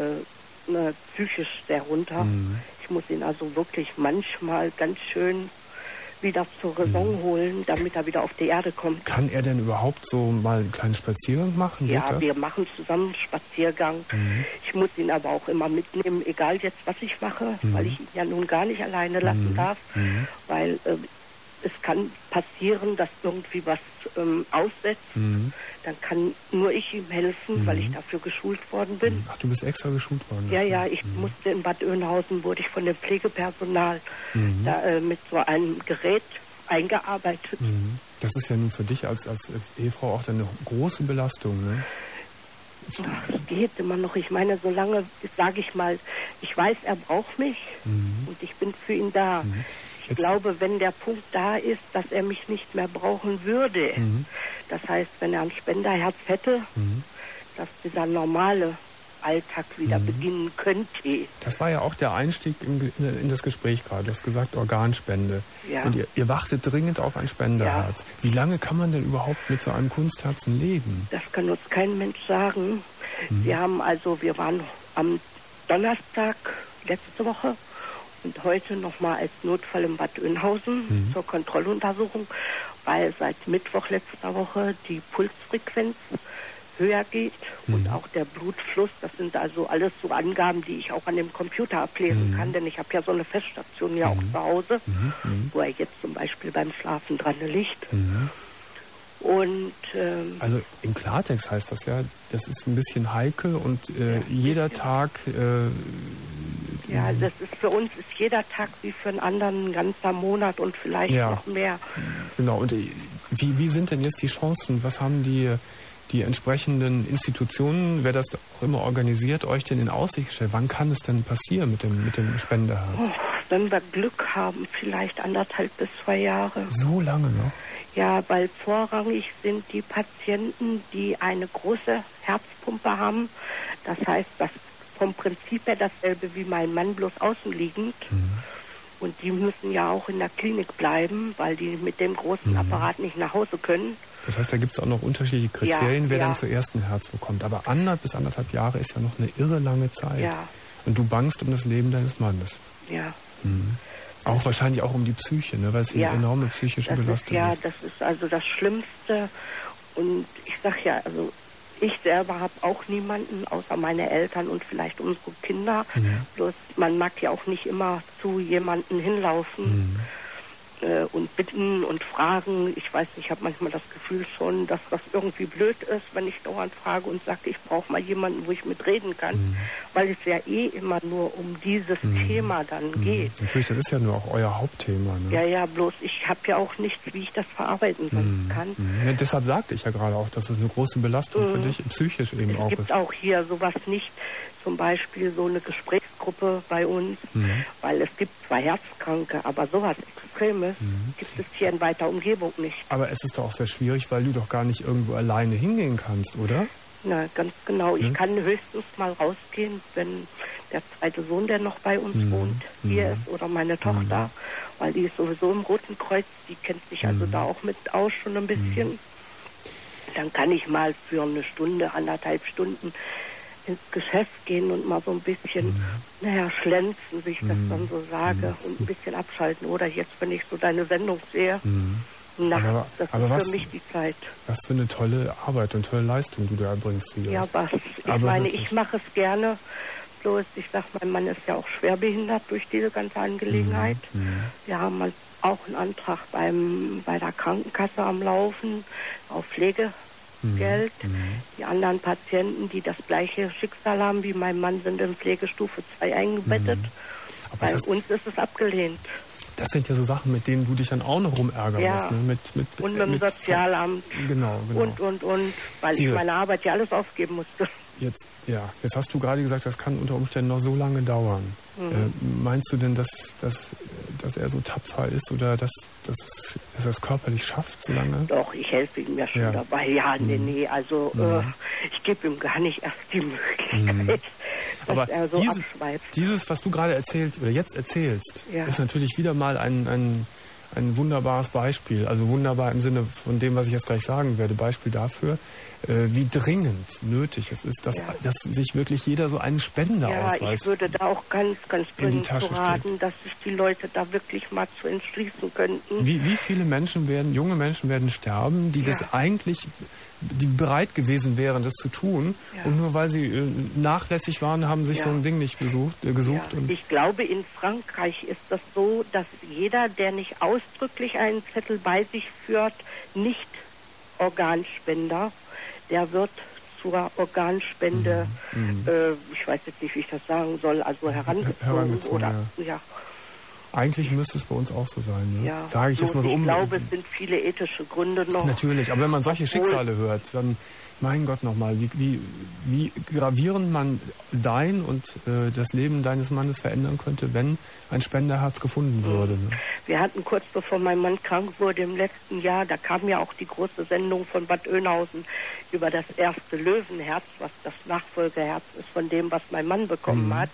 äh, ne, psychisch sehr runter. Mhm. Ich muss ihn also wirklich manchmal ganz schön wieder zur Raison mhm. holen, damit er wieder auf die Erde kommt. Kann er denn überhaupt so mal einen kleinen Spaziergang machen? Ja, wir machen zusammen einen Spaziergang. Mhm. Ich muss ihn aber auch immer mitnehmen, egal jetzt, was ich mache, mhm. weil ich ihn ja nun gar nicht alleine lassen mhm. darf, mhm. weil äh, es kann passieren, dass irgendwie was ähm, aussetzt. Mhm. Dann kann nur ich ihm helfen, mhm. weil ich dafür geschult worden bin. Ach, du bist extra geschult worden? Ja, dafür. ja, ich mhm. musste in Bad Oeynhausen, wurde ich von dem Pflegepersonal mhm. da, äh, mit so einem Gerät eingearbeitet. Mhm. Das ist ja nun für dich als, als Ehefrau auch eine große Belastung, ne? Ach, es geht immer noch. Ich meine, solange, sage ich mal, ich weiß, er braucht mich mhm. und ich bin für ihn da. Mhm. Ich Jetzt. glaube, wenn der Punkt da ist, dass er mich nicht mehr brauchen würde, mhm. das heißt, wenn er ein Spenderherz hätte, mhm. dass dieser normale Alltag wieder mhm. beginnen könnte. Das war ja auch der Einstieg in, in das Gespräch gerade. Du hast gesagt, Organspende. Ja. Und ihr, ihr wartet dringend auf ein Spenderherz. Ja. Wie lange kann man denn überhaupt mit so einem Kunstherzen leben? Das kann uns kein Mensch sagen. Mhm. Wir haben also, wir waren am Donnerstag letzte Woche und heute nochmal als Notfall in Bad Oeynhausen mhm. zur Kontrolluntersuchung, weil seit Mittwoch letzter Woche die Pulsfrequenz höher geht mhm. und auch der Blutfluss. Das sind also alles so Angaben, die ich auch an dem Computer ablesen mhm. kann, denn ich habe ja so eine Feststation ja mhm. auch zu Hause, mhm. wo er jetzt zum Beispiel beim Schlafen dran liegt. Mhm. Und ähm, also im Klartext heißt das ja, das ist ein bisschen heikel und äh, ja, jeder Tag äh, ja, das ist für uns ist jeder Tag wie für einen anderen ein ganzer Monat und vielleicht ja. noch mehr. Genau, und äh, wie, wie sind denn jetzt die Chancen? Was haben die, die entsprechenden Institutionen, wer das auch immer organisiert, euch denn in Aussicht gestellt? Wann kann es denn passieren mit dem, mit dem Spenderherz? Oh, wenn wir Glück haben, vielleicht anderthalb bis zwei Jahre. So lange noch? Ja, weil vorrangig sind die Patienten, die eine große Herzpumpe haben. Das heißt, das vom Prinzip her dasselbe wie mein Mann, bloß außenliegend. Mhm. Und die müssen ja auch in der Klinik bleiben, weil die mit dem großen mhm. Apparat nicht nach Hause können. Das heißt, da gibt es auch noch unterschiedliche Kriterien, ja, wer ja. dann zuerst ein Herz bekommt. Aber anderthalb bis anderthalb Jahre ist ja noch eine irre lange Zeit. Ja. Und du bangst um das Leben deines Mannes. Ja. Mhm. Auch wahrscheinlich auch um die Psyche, ne? Weil es ja, eine enorme psychische das Belastung ist. Ja, ist. das ist also das Schlimmste. Und ich sag ja, also ich selber habe auch niemanden, außer meine Eltern und vielleicht unsere Kinder. Mhm. Bloß man mag ja auch nicht immer zu jemandem hinlaufen. Mhm. Und bitten und fragen. Ich weiß nicht, ich habe manchmal das Gefühl schon, dass das irgendwie blöd ist, wenn ich dauernd frage und sage, ich brauche mal jemanden, wo ich mitreden kann, mhm. weil es ja eh immer nur um dieses mhm. Thema dann mhm. geht. Natürlich, das ist ja nur auch euer Hauptthema. Ne? Ja, ja, bloß ich habe ja auch nichts, wie ich das verarbeiten mhm. kann. Mhm. Ja, deshalb sagte ich ja gerade auch, dass es eine große Belastung mhm. für dich psychisch eben es auch ist. Es gibt auch hier sowas nicht, zum Beispiel so eine Gesprächsgruppe bei uns, mhm. weil es gibt zwar Herzkranke, aber sowas Extremes mhm. gibt es hier in weiter Umgebung nicht. Aber es ist doch auch sehr schwierig, weil du doch gar nicht irgendwo alleine hingehen kannst, oder? Na, ganz genau. Ich mhm. kann höchstens mal rausgehen, wenn der zweite Sohn, der noch bei uns mhm. wohnt, hier mhm. ist, oder meine Tochter, mhm. weil die ist sowieso im Roten Kreuz, die kennt sich mhm. also da auch mit aus schon ein bisschen. Mhm. Dann kann ich mal für eine Stunde, anderthalb Stunden ins Geschäft gehen und mal so ein bisschen, mhm. naja, schlänzen, wie ich das mhm. dann so sage, mhm. und ein bisschen abschalten. Oder jetzt, wenn ich so deine Sendung sehe, mhm. nachts, aber, das aber ist was, für mich die Zeit. Was für eine tolle Arbeit und tolle Leistung du da erbringst. Ja, was. Ich aber meine, wirklich. Ich mache es gerne. Bloß, ich sag, mein Mann ist ja auch schwerbehindert durch diese ganze Angelegenheit. Mhm. Wir haben halt auch einen Antrag beim, bei der Krankenkasse am Laufen auf Pflege. Geld. Mhm. Die anderen Patienten, die das gleiche Schicksal haben wie mein Mann, sind in Pflegestufe zwei eingebettet. Mhm. Bei das, uns ist es abgelehnt. Das sind ja so Sachen, mit denen du dich dann auch noch rumärgern ja. musst. Ne? Mit, mit, und mit dem mit Sozialamt. Genau, genau. Und, und, und. Weil Sie, ich meine Arbeit ja alles aufgeben musste. Jetzt, ja, jetzt hast du gerade gesagt, das kann unter Umständen noch so lange dauern. Mhm. Äh, meinst du denn, dass, dass, dass er so tapfer ist oder dass, dass, es, dass er es körperlich schafft, so lange? Doch, ich helfe ihm ja schon ja. dabei. Ja, nee, mhm. nee, also mhm. äh, ich gebe ihm gar nicht erst die Möglichkeit, mhm. dass Aber er so diese, abschweift. Dieses, was du gerade erzählt oder jetzt erzählst, ja. ist natürlich wieder mal ein, ein, ein wunderbares Beispiel. Also wunderbar im Sinne von dem, was ich jetzt gleich sagen werde. Beispiel dafür, wie dringend nötig es ist, dass, ja. dass sich wirklich jeder so einen Spendeausweis Ja, ich würde da auch ganz, ganz dringend zu raten, dass sich die Leute da wirklich mal zu entschließen könnten. Wie, wie viele Menschen werden, junge Menschen werden sterben, die ja. das eigentlich, die bereit gewesen wären, das zu tun, ja. und nur weil sie äh, nachlässig waren, haben sich ja. so ein Ding nicht besucht, äh, gesucht. Ja. Und ich glaube, in Frankreich ist das so, dass jeder, der nicht ausdrücklich einen Zettel bei sich führt, nicht Organspender, der wird zur Organspende, mhm. äh, ich weiß jetzt nicht, wie ich das sagen soll, also herangezogen. herangezogen oder ja. ja. Eigentlich müsste es bei uns auch so sein, ne? Ja. Sage ich jetzt mal so um. Ich glaube, es sind viele ethische Gründe noch. Natürlich, aber wenn man solche Schicksale hört, dann, mein Gott nochmal, wie, wie, wie gravierend man dein und äh, das Leben deines Mannes verändern könnte, wenn ein Spenderherz gefunden würde. Ne? Wir hatten kurz bevor mein Mann krank wurde im letzten Jahr, da kam ja auch die große Sendung von Bad Oeynhausen über das erste Löwenherz, was das Nachfolgeherz ist von dem, was mein Mann bekommen mhm. hat.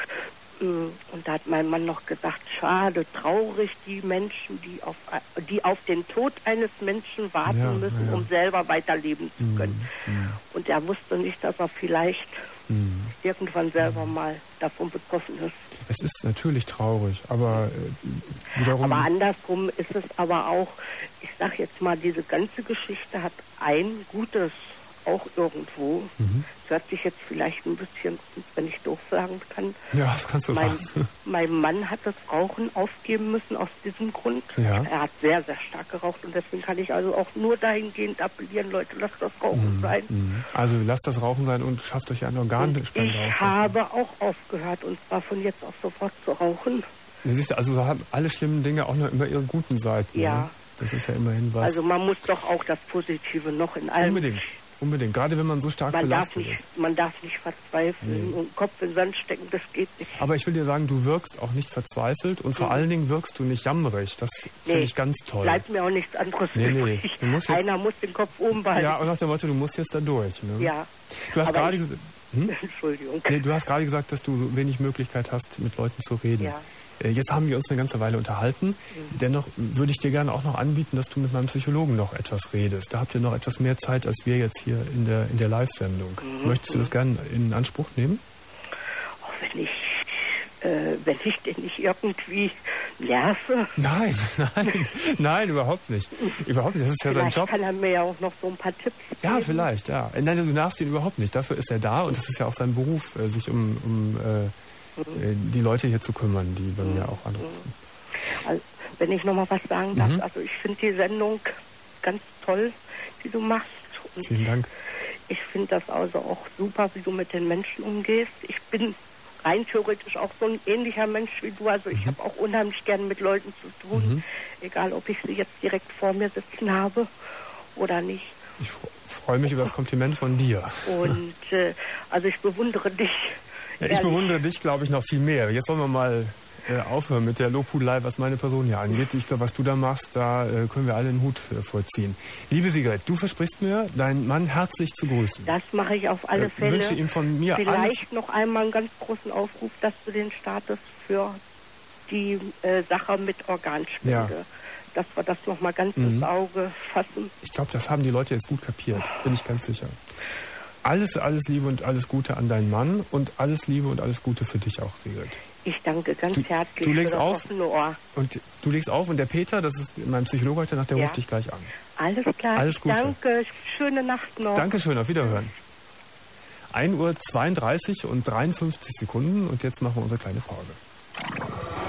Und da hat mein Mann noch gesagt, schade, traurig, die Menschen, die auf, die auf den Tod eines Menschen warten ja, müssen, ja. um selber weiterleben zu können. Mhm. Und er wusste nicht, dass er vielleicht mhm. irgendwann selber mhm. mal davon betroffen ist. Es ist natürlich traurig, aber äh, wiederum... Aber andersrum ist es aber auch, ich sag jetzt mal, diese ganze Geschichte hat ein Gutes auch irgendwo. Mhm. Das hört sich jetzt vielleicht ein bisschen, wenn ich doof sagen kann. Ja, das kannst du mein, sagen. Mein Mann hat das Rauchen aufgeben müssen aus diesem Grund. Ja. Er hat sehr, sehr stark geraucht und deswegen kann ich also auch nur dahingehend appellieren, Leute, lasst das Rauchen mhm. sein. Also lasst das Rauchen sein und schafft euch einen Organspender aus. Ich habe auch aufgehört und zwar von jetzt auf sofort zu rauchen. Du siehst, also so haben alle schlimmen Dinge auch noch immer ihre guten Seiten. Ja. Ne? Das ist ja immerhin was. Also man muss doch auch das Positive noch in allem... Unbedingt. Unbedingt, gerade wenn man so stark man belastet darf nicht, ist. Man darf nicht verzweifeln nee. und Kopf in den Sand stecken, das geht nicht. Aber ich will dir sagen, du wirkst auch nicht verzweifelt und vor mhm. allen Dingen wirkst du nicht jammerig. Das nee. finde ich ganz toll. Bleibt mir auch nichts anderes nee, nee. Du musst jetzt, Einer muss den Kopf oben behalten. Ja, und nach dem Motto, du musst jetzt da durch. Ne? Ja. Du hast gerade ich, hm? Entschuldigung. Nee, du hast gerade gesagt, dass du so wenig Möglichkeit hast, mit Leuten zu reden. Ja. Jetzt haben wir uns eine ganze Weile unterhalten. Mhm. Dennoch würde ich dir gerne auch noch anbieten, dass du mit meinem Psychologen noch etwas redest. Da habt ihr noch etwas mehr Zeit als wir jetzt hier in der, in der Live-Sendung. Mhm. Möchtest du das gerne in Anspruch nehmen? Oh, wenn ich, äh, wenn ich denn nicht irgendwie nerve. Nein, nein, nein, überhaupt nicht. Überhaupt nicht, das ist ja Vielleicht sein Job. kann er mir ja auch noch so ein paar Tipps geben. Ja, vielleicht, ja. Nein, du nervst ihn überhaupt nicht. Dafür ist er da und das ist ja auch sein Beruf, sich um, um äh, mhm. die Leute hier zu kümmern, die bei mhm. mir auch anrufen. Also, wenn ich noch mal was sagen darf, mhm. also ich finde die Sendung ganz toll, die du machst. Und vielen Dank. Ich finde das also auch super, wie du mit den Menschen umgehst. Ich bin rein theoretisch auch so ein ähnlicher Mensch wie du. Also ich mhm. habe auch unheimlich gerne mit Leuten zu tun, mhm. egal ob ich sie jetzt direkt vor mir sitzen habe oder nicht. Ich freue mich über das Kompliment von dir. Und äh, also ich bewundere dich. Ja, ich bewundere dich, glaube ich, noch viel mehr. Jetzt wollen wir mal äh, aufhören mit der Lobhudelei, was meine Person hier angeht. Ich glaube, was du da machst, da äh, können wir alle den Hut äh, vorziehen. Liebe Sigrid, du versprichst mir, deinen Mann herzlich zu grüßen. Das mache ich auf alle äh, Fälle. Ich wünsche ihm von mir Vielleicht alles. noch einmal einen ganz großen Aufruf, dass du den startest für die äh, Sache mit Organspende. Ja. Dass wir das noch mal ganz mhm. ins Auge fassen. Ich glaube, das haben die Leute jetzt gut kapiert, bin ich ganz sicher. Alles, alles Liebe und alles Gute an deinen Mann und alles Liebe und alles Gute für dich auch, Sigrid. Ich danke ganz du, herzlich du legst für das auf offene Ohr. Und du legst auf und der Peter, das ist mein Psychologe heute Nacht, der ja. ruft dich gleich an. Alles klar, alles Gute. Danke, schöne Nacht noch. Dankeschön, auf Wiederhören. ein Uhr zweiunddreißig und dreiundfünfzig Sekunden und jetzt machen wir unsere kleine Pause.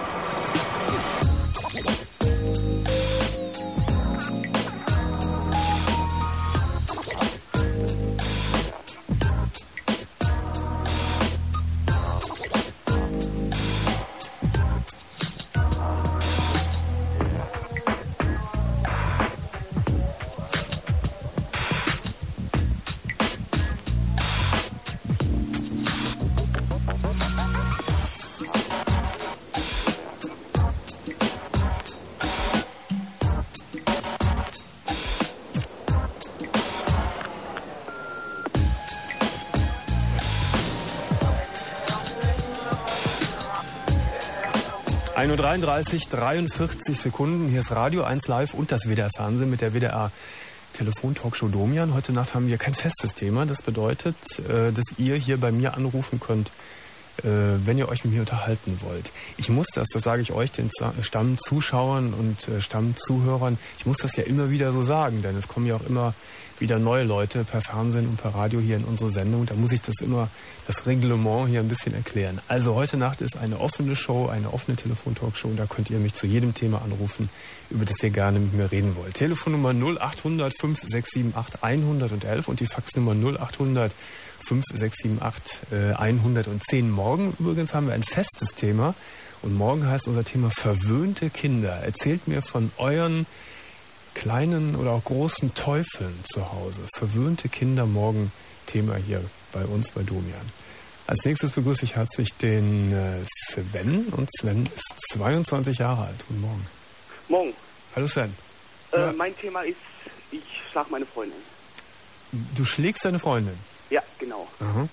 ein Uhr dreiunddreißig, dreiundvierzig Sekunden. Hier ist Radio eins Live und das W D R-Fernsehen mit der W D R-Telefon-Talkshow Domian. Heute Nacht haben wir kein festes Thema. Das bedeutet, dass ihr hier bei mir anrufen könnt, wenn ihr euch mit mir unterhalten wollt. Ich muss das, das sage ich euch, den Stammzuschauern und Stammzuhörern, ich muss das ja immer wieder so sagen, denn es kommen ja auch immer wieder neue Leute per Fernsehen und per Radio hier in unsere Sendung. Da muss ich das immer, das Reglement hier ein bisschen erklären. Also heute Nacht ist eine offene Show, eine offene Telefon-Talkshow und da könnt ihr mich zu jedem Thema anrufen, über das ihr gerne mit mir reden wollt. Telefonnummer null acht hundert, fünf sechs sieben acht, hundertelf und die Faxnummer null acht hundert, fünf sechs sieben acht, hundertzehn. Morgen übrigens haben wir ein festes Thema und morgen heißt unser Thema verwöhnte Kinder. Erzählt mir von euren kleinen oder auch großen Teufeln zu Hause. Verwöhnte Kinder, morgen Thema hier bei uns bei Domian. Als nächstes begrüße ich herzlich den äh, Sven und Sven ist zweiundzwanzig Jahre alt. Guten Morgen. Morgen. Hallo Sven. Äh, ja. Mein Thema ist, ich schlag meine Freundin. Du schlägst deine Freundin? Ja, genau. Aha.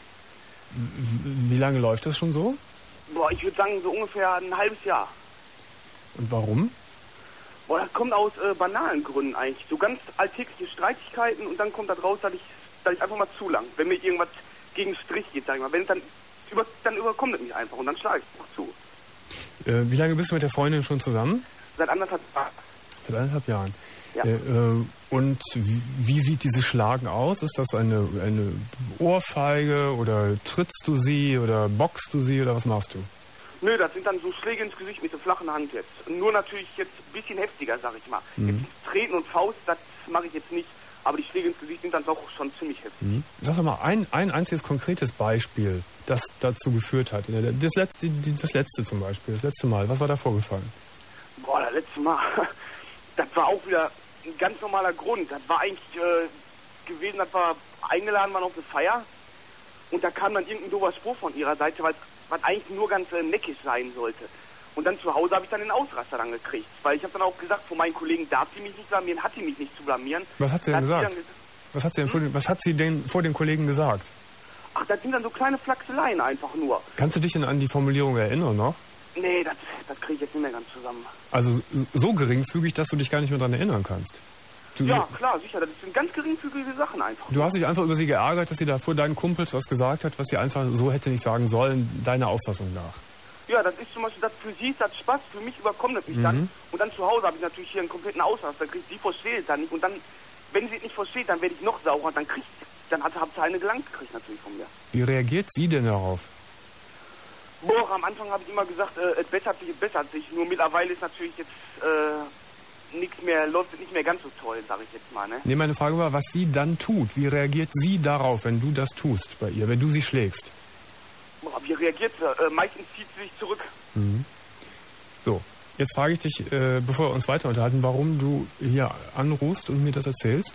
Wie lange läuft das schon so? Boah, ich würde sagen so ungefähr ein halbes Jahr. Und warum? Boah, das kommt aus äh, banalen Gründen eigentlich. So ganz alltägliche Streitigkeiten und dann kommt da raus, dass ich, dass ich einfach mal zu lang, wenn mir irgendwas gegen den Strich geht, sag ich mal. Wenn es dann, über, dann überkommt es mich einfach und dann schlage ich auch zu. Äh, wie lange bist du mit der Freundin schon zusammen? Seit anderthalb Jahren. Seit anderthalb Jahren. Ja. Äh, äh, und wie, wie sieht dieses Schlagen aus? Ist das eine, eine Ohrfeige oder trittst du sie oder boxst du sie oder was machst du? Nö, das sind dann so Schläge ins Gesicht mit der flachen Hand jetzt. Nur natürlich jetzt ein bisschen heftiger, sag ich mal. Mhm. Jetzt Treten und Faust, das mache ich jetzt nicht. Aber die Schläge ins Gesicht sind dann doch schon ziemlich heftig. Mhm. Sag doch mal ein, ein einziges konkretes Beispiel, das dazu geführt hat. Das letzte, das letzte zum Beispiel, das letzte Mal. Was war da vorgefallen? Boah, das letzte Mal, das war auch wieder ein ganz normaler Grund. Das war eigentlich äh, gewesen, dass wir eingeladen waren auf eine Feier. Und da kam dann irgendein doofer Spruch von ihrer Seite, weil was eigentlich nur ganz äh, neckig sein sollte. Und dann zu Hause habe ich dann den Ausraster dann gekriegt. Weil ich habe dann auch gesagt, vor meinen Kollegen darf sie mich nicht blamieren, hat sie mich nicht zu blamieren. Was hat sie denn gesagt? Dann, was, hat sie denn hm? vor den, was hat sie denn vor den Kollegen gesagt? Ach, das sind dann so kleine Flachseleien einfach nur. Kannst du dich denn an die Formulierung erinnern noch? Nee, das, das kriege ich jetzt nicht mehr ganz zusammen. Also so geringfügig, dass du dich gar nicht mehr daran erinnern kannst? Du, ja, klar, sicher. Das sind ganz geringfügige Sachen einfach. Du hast dich einfach über sie geärgert, dass sie da vor deinen Kumpels was gesagt hat, was sie einfach so hätte nicht sagen sollen, deiner Auffassung nach? Ja, das ist zum Beispiel, das für sie ist das Spaß, für mich überkommt das mich mhm. dann. Und dann zu Hause habe ich natürlich hier einen kompletten Ausrast, dann kriegt sie versteht es dann nicht. Und dann, wenn sie es nicht versteht, dann werde ich noch saurer. Dann kriegt, dann hat, hat sie eine gelangt gekriegt natürlich von mir. Wie reagiert sie denn darauf? Boah, am Anfang habe ich immer gesagt, äh, es bessert sich, es bessert sich. Nur mittlerweile ist natürlich jetzt äh, nichts mehr, läuft es nicht mehr ganz so toll, sage ich jetzt mal. Ne? Nee, meine Frage war, was sie dann tut. Wie reagiert sie darauf, wenn du das tust bei ihr, wenn du sie schlägst? Boah, wie reagiert sie? Äh, meistens zieht sie sich zurück. Mhm. So, jetzt frage ich dich, äh, bevor wir uns weiter unterhalten, warum du hier anrufst und mir das erzählst?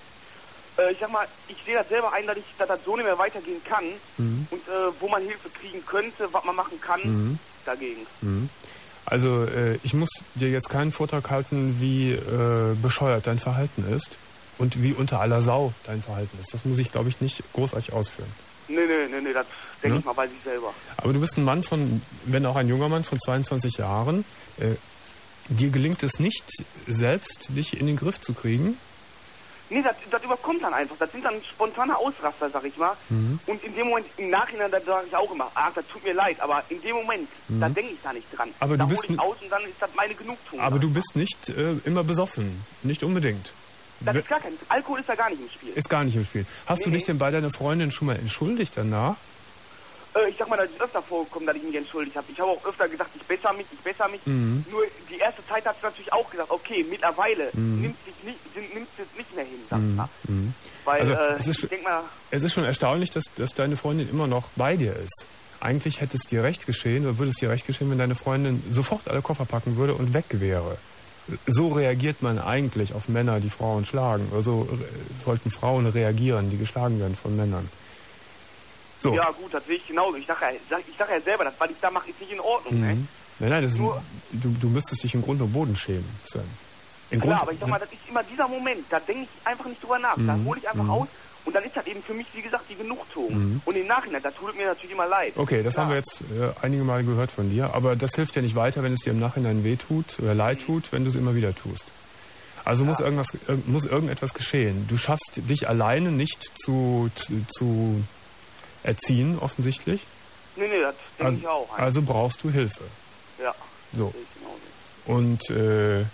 Äh, ich sag mal, ich sehe das selber ein, dass, ich, dass das so nicht mehr weitergehen kann. Mhm. Und äh, wo man Hilfe kriegen könnte, was man machen kann, mhm. dagegen. Mhm. Also äh, ich muss dir jetzt keinen Vortrag halten, wie äh, bescheuert dein Verhalten ist und wie unter aller Sau dein Verhalten ist. Das muss ich, glaube ich, nicht großartig ausführen. Nee, nee, nee, nee, das denke ja? ich mal bei sich selber. Aber du bist ein Mann von, wenn auch ein junger Mann von zweiundzwanzig Jahren. Äh, dir gelingt es nicht, selbst dich in den Griff zu kriegen? Nee, das, das überkommt dann einfach. Das sind dann spontane Ausraster, sag ich mal. Mhm. Und in dem Moment, im Nachhinein, da sage ich auch immer, ach, das tut mir leid. Aber in dem Moment, mhm. da denke ich da nicht dran. Aber da hole ich aus und dann ist das meine Genugtuung. Aber du bist nicht äh, immer besoffen. Nicht unbedingt. Das ist gar kein... Alkohol ist da gar nicht im Spiel. Ist gar nicht im Spiel. Hast nee, du dich nee. denn bei deiner Freundin schon mal entschuldigt danach? Äh, ich sag mal, das ist öfter vorgekommen, dass ich mich entschuldigt habe. Ich habe auch öfter gesagt, ich besser mich, ich besser mich. Mhm. Nur die erste Zeit hat sie natürlich auch gesagt, okay, mittlerweile mhm. nimmt es nicht, nimmt es nicht mehr hin, sag ich mal. Mhm. Weil, also, äh, es ist, ich denk mal... Es ist schon erstaunlich, dass, dass deine Freundin immer noch bei dir ist. Eigentlich hätte es dir recht geschehen, oder würde es dir recht geschehen, wenn deine Freundin sofort alle Koffer packen würde und weg wäre. So reagiert man eigentlich auf Männer, die Frauen schlagen. Oder so sollten Frauen reagieren, die geschlagen werden von Männern. So. Ja gut, das sehe ich genauso. Ich sage ja, ich sag ja selber, das, was ich da mache, ist nicht in Ordnung. Mhm. Ne? Nein, nein, das ist ein, du, du müsstest dich im Grund und Boden schämen, Sven. In Klar, Grund, aber ich sag mal, das ist immer dieser Moment, da denke ich einfach nicht drüber nach. Mhm. Da hole ich einfach mhm. aus und dann ist das eben für mich, wie gesagt, die Genugtuung. Mhm. Und im Nachhinein, das tut mir natürlich immer leid. Okay, das Klar. haben wir jetzt äh, einige Mal gehört von dir, aber das hilft ja nicht weiter, wenn es dir im Nachhinein wehtut oder leid tut, wenn du es immer wieder tust. Also ja. muss, irgendwas, äh, muss irgendetwas geschehen. Du schaffst dich alleine nicht zu, zu, zu erziehen, offensichtlich. Nee, nee, das denke also, ich auch. Eigentlich. Also brauchst du Hilfe. Ja, so. Das sehe ich genauso. Und äh,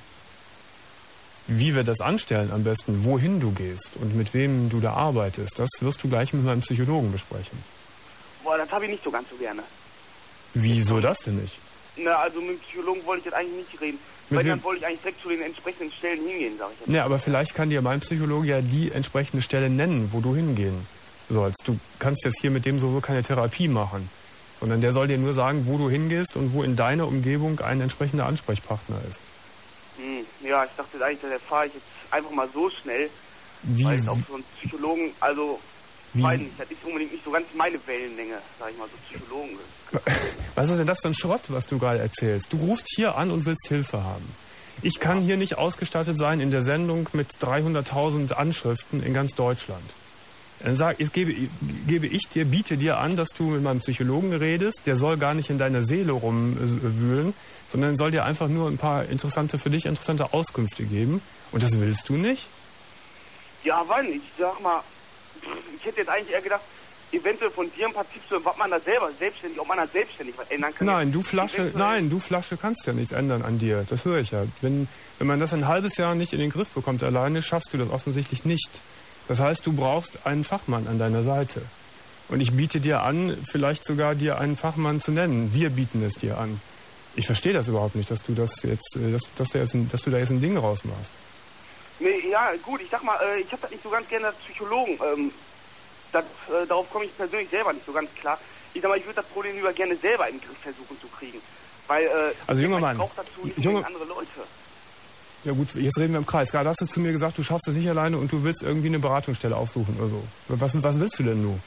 wie wir das anstellen am besten, wohin du gehst und mit wem du da arbeitest, das wirst du gleich mit meinem Psychologen besprechen. Boah, das habe ich nicht so ganz so gerne. Wieso das denn nicht? Na, also mit dem Psychologen wollte ich jetzt eigentlich nicht reden. Mit weil wem? Dann wollte ich eigentlich direkt zu den entsprechenden Stellen hingehen, sage ich jetzt. Ja, aber vielleicht kann dir mein Psychologe ja die entsprechende Stelle nennen, wo du hingehen sollst. Du kannst jetzt hier mit dem sowieso keine Therapie machen, sondern der soll dir nur sagen, wo du hingehst und wo in deiner Umgebung ein entsprechender Ansprechpartner ist. Hm, ja, ich dachte eigentlich, da fahre ich jetzt einfach mal so schnell, Wie? weil ich auch so einen Psychologen, also, ich weiß nicht, das ist unbedingt nicht so ganz meine Wellenlänge, sag ich mal, so Psychologen. Was ist denn das für ein Schrott, was du gerade erzählst? Du rufst hier an und willst Hilfe haben. Ich kann ja. hier nicht ausgestattet sein in der Sendung mit dreihunderttausend Anschriften in ganz Deutschland. Dann sag, ich gebe, gebe ich dir, biete dir an, dass du mit meinem Psychologen redest. Der soll gar nicht in deiner Seele rumwühlen, sondern soll dir einfach nur ein paar interessante, für dich interessante Auskünfte geben. Und das willst du nicht? Ja, weil nicht. Ich sag mal, ich hätte jetzt eigentlich eher gedacht, eventuell von dir ein paar Tipps, was man da selber selbstständig, ob man da selbstständig was ändern kann. Nein, du Flasche, nein, du Flasche kannst ja nichts ändern an dir. Das höre ich ja. Wenn, wenn man das ein halbes Jahr nicht in den Griff bekommt alleine, schaffst du das offensichtlich nicht. Das heißt, du brauchst einen Fachmann an deiner Seite. Und ich biete dir an, vielleicht sogar dir einen Fachmann zu nennen. Wir bieten es dir an. Ich verstehe das überhaupt nicht, dass du das jetzt, dass, dass, du, jetzt ein, dass du da jetzt ein Ding rausmachst. Nee, ja, gut, ich sag mal, ich habe das nicht so ganz gerne als Psychologen. Ähm, das, äh, darauf komme ich persönlich selber nicht so ganz klar. Ich sag mal, ich würde das Problem lieber gerne selber in den Griff versuchen zu kriegen. Weil, äh, also junger Mann, ich brauche dazu nicht junge, andere Leute. Ja gut, jetzt reden wir im Kreis. Gerade hast du zu mir gesagt, du schaffst es nicht alleine und du willst irgendwie eine Beratungsstelle aufsuchen oder so. Was, was willst du denn nun?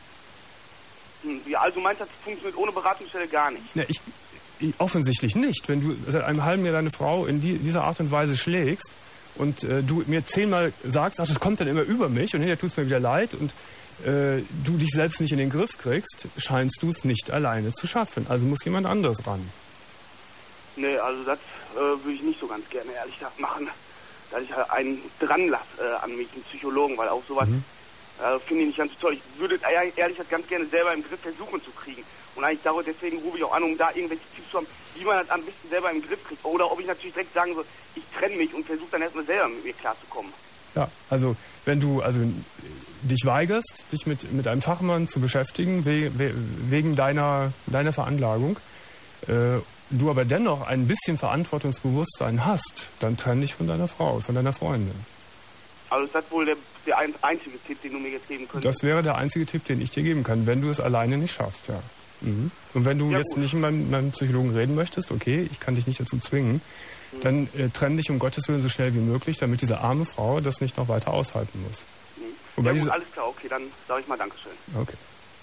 Ja, also meinst du, das funktioniert ohne Beratungsstelle gar nicht? Ja, ich, ich, offensichtlich nicht. Wenn du seit einem halben Jahr deine Frau in die, dieser Art und Weise schlägst und äh, du mir zehnmal sagst, ach, das kommt dann immer über mich und hinterher tut es mir wieder leid und äh, du dich selbst nicht in den Griff kriegst, scheinst du es nicht alleine zu schaffen. Also muss jemand anderes ran. Nee, also das äh, würde ich nicht so ganz gerne, ehrlich gesagt, machen, dass ich halt einen dran lasse äh, an mich, einen Psychologen, weil auch sowas, mhm. äh, finde ich nicht ganz toll. Ich würde ehrlich gesagt ganz gerne selber im Griff versuchen zu kriegen. Und eigentlich darüber, deswegen rufe ich auch an, um da irgendwelche Tipps zu haben, wie man das am besten selber im Griff kriegt. Oder ob ich natürlich direkt sagen soll, ich trenne mich und versuche dann erstmal selber mit mir klarzukommen. Ja, also wenn du also dich weigerst, dich mit, mit einem Fachmann zu beschäftigen, we, we, wegen deiner, deiner Veranlagung, äh, du aber dennoch ein bisschen Verantwortungsbewusstsein hast, dann trenn dich von deiner Frau, von deiner Freundin. Also ist das wohl der, der einzige Tipp, den du mir jetzt geben könntest? Das wäre der einzige Tipp, den ich dir geben kann, wenn du es alleine nicht schaffst, ja. Mhm. Und wenn du ja, jetzt gut. nicht mit meinem, meinem Psychologen reden möchtest, okay, ich kann dich nicht dazu zwingen, mhm. dann äh, trenn dich um Gottes Willen so schnell wie möglich, damit diese arme Frau das nicht noch weiter aushalten muss. Mhm. Ja, gut, diese... alles klar, okay, dann sage ich mal Dankeschön. Okay.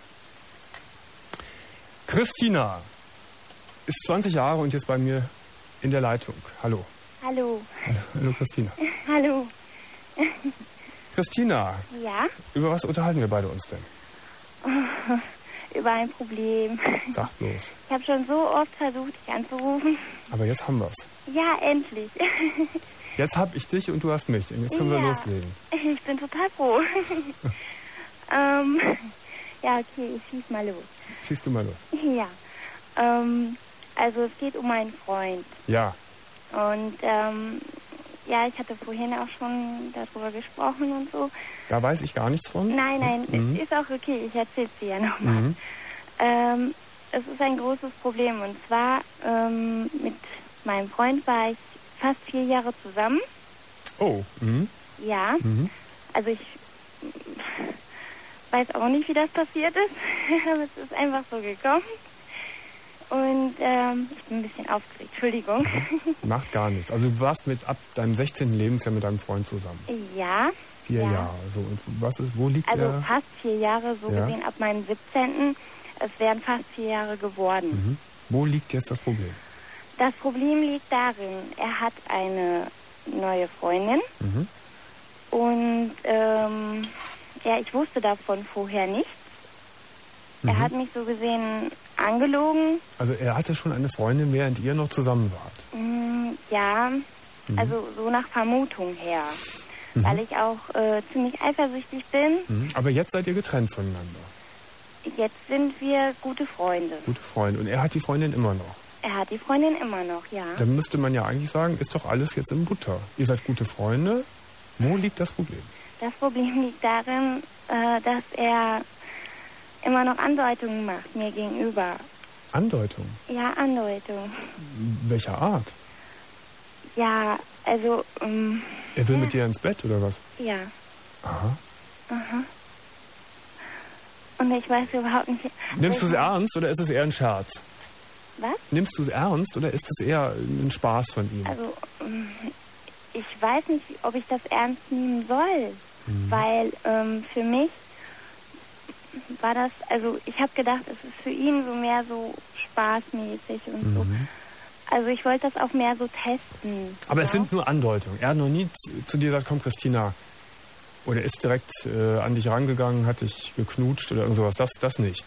Christina ist zwanzig Jahre und jetzt bei mir in der Leitung. Hallo. Hallo. Hallo, Hallo Christina. Hallo. Christina. Ja? Über was unterhalten wir beide uns denn? Oh, über ein Problem. Sag bloß. Ich habe schon so oft versucht, dich anzurufen. Aber jetzt haben wir's. Ja, endlich. Jetzt hab ich dich und du hast mich. Und jetzt können ja. wir loslegen. Ich bin total froh. ähm, ja, okay, ich schieß mal los. Schießt du mal los. Ja. Ähm, also es geht um meinen Freund. Ja. Und ähm, ja, ich hatte vorhin auch schon darüber gesprochen und so. Da weiß ich gar nichts von? Nein, nein, mhm. ist auch okay. Ich erzähle es dir ja nochmal. Mhm. Ähm, es ist ein großes Problem. Und zwar ähm, mit meinem Freund war ich fast vier Jahre zusammen. Oh. Mhm. Ja. Mhm. Also ich weiß auch nicht, wie das passiert ist. Aber es ist einfach so gekommen. Und ähm, ich bin ein bisschen aufgeregt, Entschuldigung. Macht gar nichts. Also du warst mit ab deinem sechzehnten Lebensjahr mit deinem Freund zusammen. Ja. Vier ja. Jahre. So, und was ist, wo liegt also der? Also fast vier Jahre, so ja. gesehen ab meinem siebzehnten Es wären fast vier Jahre geworden. Mhm. Wo liegt jetzt das Problem? Das Problem liegt darin, er hat eine neue Freundin. Mhm. Und ähm, ja, ich wusste davon vorher nichts. Er mhm. hat mich so gesehen angelogen. Also er hatte schon eine Freundin, während ihr noch zusammen wart? Mm, ja, mhm. also so nach Vermutung her. Mhm. Weil ich auch äh, ziemlich eifersüchtig bin. Mhm. Aber jetzt seid ihr getrennt voneinander? Jetzt sind wir gute Freunde. Gute Freunde. Und er hat die Freundin immer noch? Er hat die Freundin immer noch, ja. Dann müsste man ja eigentlich sagen, ist doch alles jetzt in Butter. Ihr seid gute Freunde. Wo liegt das Problem? Das Problem liegt darin, äh, dass er immer noch Andeutungen macht mir gegenüber. Andeutungen? Ja, Andeutungen. Welcher Art? Ja, also... Ähm, er will ja. mit dir ins Bett, oder was? Ja. Aha. Aha. Und ich weiß überhaupt nicht... Nimmst du es ernst oder ist es eher ein Scherz? Was? Nimmst du es ernst oder ist es eher ein Spaß von ihm? Also, ich weiß nicht, ob ich das ernst nehmen soll. Mhm. Weil ähm, für mich war das, also ich habe gedacht, es ist für ihn so mehr so spaßmäßig und mhm. so. Also ich wollte das auch mehr so testen. Aber ja? es sind nur Andeutungen. Er hat noch nie zu, zu dir gesagt, komm Christina, oder ist direkt äh, an dich rangegangen, hat dich geknutscht oder irgend sowas. Das, das nicht.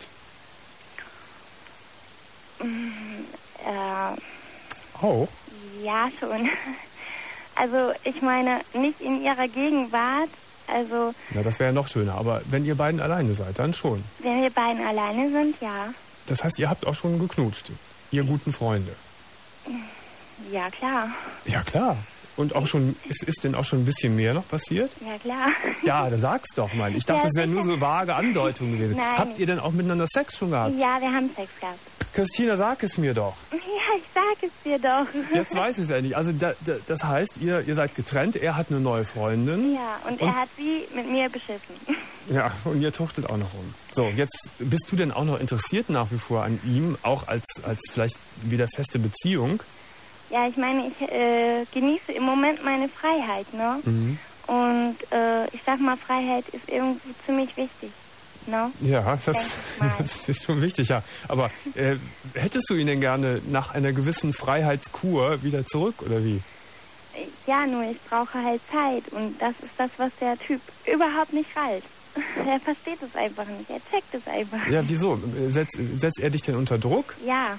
Äh, auch? Ja, schon. Also ich meine, nicht in ihrer Gegenwart. Also, na, das wäre ja noch schöner. Aber wenn ihr beiden alleine seid, dann schon. Wenn wir beiden alleine sind, ja. Das heißt, ihr habt auch schon geknutscht, ihr guten Freunde. Ja, klar. Ja, klar. Und auch schon, ist, ist denn auch schon ein bisschen mehr noch passiert? Ja, klar. Ja, dann sag's doch mal. Ich dachte, es ja, wären nur so vage Andeutungen gewesen. Nein. Habt ihr denn auch miteinander Sex schon gehabt? Ja, wir haben Sex gehabt. Christina, sag es mir doch. Ja, ich sag es dir doch. Jetzt weiß ich es endlich. Also da, da, das heißt, ihr, ihr seid getrennt, er hat eine neue Freundin. Ja, und, und er hat sie mit mir beschissen. Ja, und ihr tuchtelt auch noch rum. So, jetzt bist du denn auch noch interessiert nach wie vor an ihm, auch als, als vielleicht wieder feste Beziehung? Ja, ich meine, ich äh, genieße im Moment meine Freiheit, ne? Mhm. Und äh, ich sag mal, Freiheit ist irgendwie ziemlich wichtig. No? Ja, das, das ist schon wichtig, ja. Aber äh, hättest du ihn denn gerne nach einer gewissen Freiheitskur wieder zurück, oder wie? Ja, nur ich brauche halt Zeit. Und das ist das, was der Typ überhaupt nicht reilt. Er versteht es einfach nicht. Er checkt es einfach nicht. Ja, wieso? Setzt, setzt er dich denn unter Druck? Ja.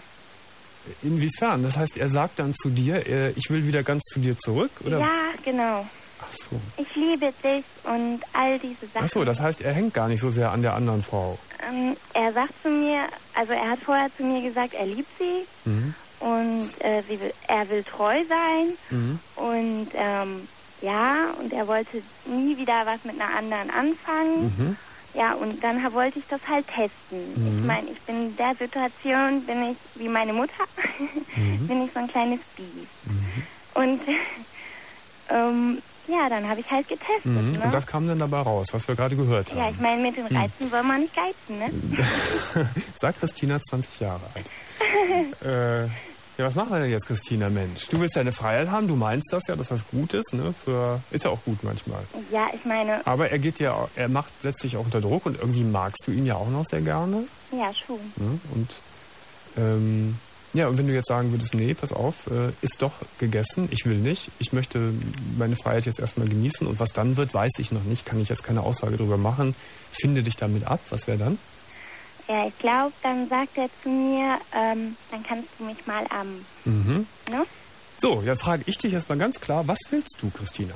Inwiefern? Das heißt, er sagt dann zu dir, äh, ich will wieder ganz zu dir zurück, oder? Ja, genau. Ach so. Ich liebe dich und all diese Sachen. Ach so, das heißt, er hängt gar nicht so sehr an der anderen Frau. Ähm, er sagt zu mir, also er hat vorher zu mir gesagt, er liebt sie mhm. und äh, sie will, er will treu sein mhm. und ähm, ja, und er wollte nie wieder was mit einer anderen anfangen. Mhm. Ja, und dann wollte ich das halt testen. Mhm. Ich meine, ich bin in der Situation, bin ich wie meine Mutter, mhm. bin ich so ein kleines Biest. Mhm. Und ähm, ja, dann habe ich halt getestet. Mhm. Ne? Und was kam denn dabei raus, was wir gerade gehört haben? Ja, ich meine, mit den Reizen mhm. soll man nicht geizen, ne? Sagt Christina, zwanzig Jahre alt. äh, ja, was machen wir denn jetzt, Christina, Mensch? Du willst deine Freiheit haben, du meinst das ja, dass das gut ist, ne? Für, ist ja auch gut manchmal. Ja, ich meine... Aber er geht ja, er macht, setzt dich auch unter Druck und irgendwie magst du ihn ja auch noch sehr gerne. Ja, schon. Ne? Und, ähm, ja, und wenn du jetzt sagen würdest, nee, pass auf, äh, ist doch gegessen, ich will nicht, ich möchte meine Freiheit jetzt erstmal genießen und was dann wird, weiß ich noch nicht, kann ich jetzt keine Aussage darüber machen. Finde dich damit ab, was wäre dann? Ja, ich glaube, dann sagt er zu mir, ähm, dann kannst du mich mal am... Mhm. Ne? So, dann frage ich dich erstmal ganz klar, was willst du, Christina?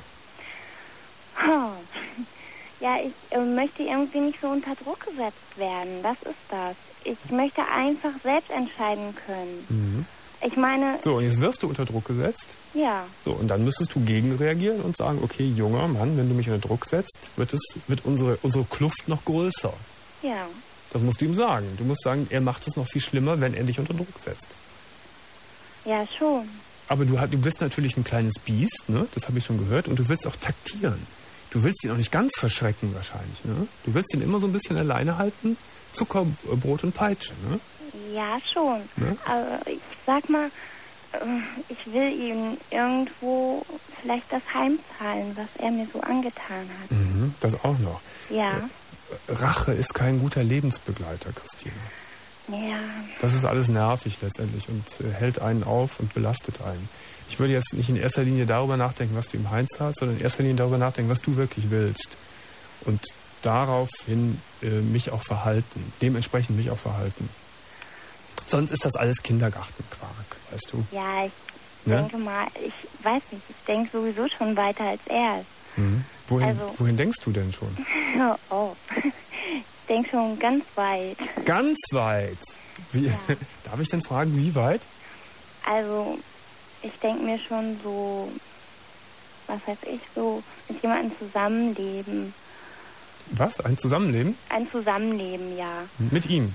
Oh. Ja, ich äh, möchte irgendwie nicht so unter Druck gesetzt werden. Das ist das. Ich möchte einfach selbst entscheiden können. Mhm. Ich meine... So, und jetzt wirst du unter Druck gesetzt? Ja. So, und dann müsstest du gegenreagieren und sagen, okay, junger Mann, wenn du mich unter Druck setzt, wird, es, wird unsere, unsere Kluft noch größer. Ja. Das musst du ihm sagen. Du musst sagen, er macht es noch viel schlimmer, wenn er dich unter Druck setzt. Ja, schon. Aber du, du bist natürlich ein kleines Biest, ne? Das habe ich schon gehört. Und du willst auch taktieren. Du willst ihn auch nicht ganz verschrecken wahrscheinlich. Ne? Du willst ihn immer so ein bisschen alleine halten. Zucker, Brot und Peitsche. Ne? Ja, schon. Ne? Aber ich sag mal, ich will ihm irgendwo vielleicht das heimzahlen, was er mir so angetan hat. Mhm, das auch noch. Ja. Rache ist kein guter Lebensbegleiter, Christina. Ja. Das ist alles nervig letztendlich und äh, hält einen auf und belastet einen. Ich würde jetzt nicht in erster Linie darüber nachdenken, was du ihm heimzahlst, sondern in erster Linie darüber nachdenken, was du wirklich willst. Und daraufhin äh, mich auch verhalten, dementsprechend mich auch verhalten. Sonst ist das alles Kindergartenquark, weißt du? Ja, ich ne? denke mal, ich weiß nicht, ich denke sowieso schon weiter als er ist. Mhm. Wohin, also, wohin denkst du denn schon? Oh, ich denke schon ganz weit. Ganz weit? Wie, ja. Darf ich denn fragen, wie weit? Also, ich denke mir schon so, was weiß ich, so mit jemandem zusammenleben. Was? Ein Zusammenleben? Ein Zusammenleben, ja. Mit ihm?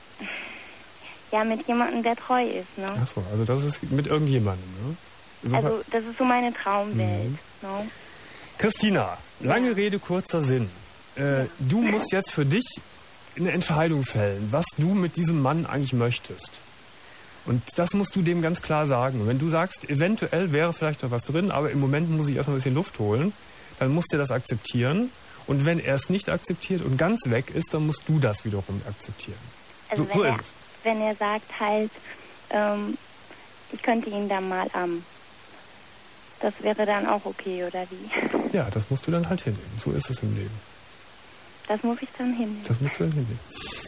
Ja, mit jemandem, der treu ist, ne? Ach so, also das ist mit irgendjemandem, ne? So also, das ist so meine Traumwelt, mhm. ne? Christina, lange ja. Rede, kurzer Sinn. Äh, ja. Du musst jetzt für dich eine Entscheidung fällen, was du mit diesem Mann eigentlich möchtest. Und das musst du dem ganz klar sagen. Und wenn du sagst, eventuell wäre vielleicht noch was drin, aber im Moment muss ich erstmal ein bisschen Luft holen, dann musst du das akzeptieren. Und wenn er es nicht akzeptiert und ganz weg ist, dann musst du das wiederum akzeptieren. Also so, wenn, so er, ist es. wenn er sagt halt, ähm, ich könnte ihn dann mal am... Ähm Das wäre dann auch okay, oder wie? Ja, das musst du dann halt hinnehmen. So ist es im Leben. Das muss ich dann hinnehmen? Das musst du dann hinnehmen.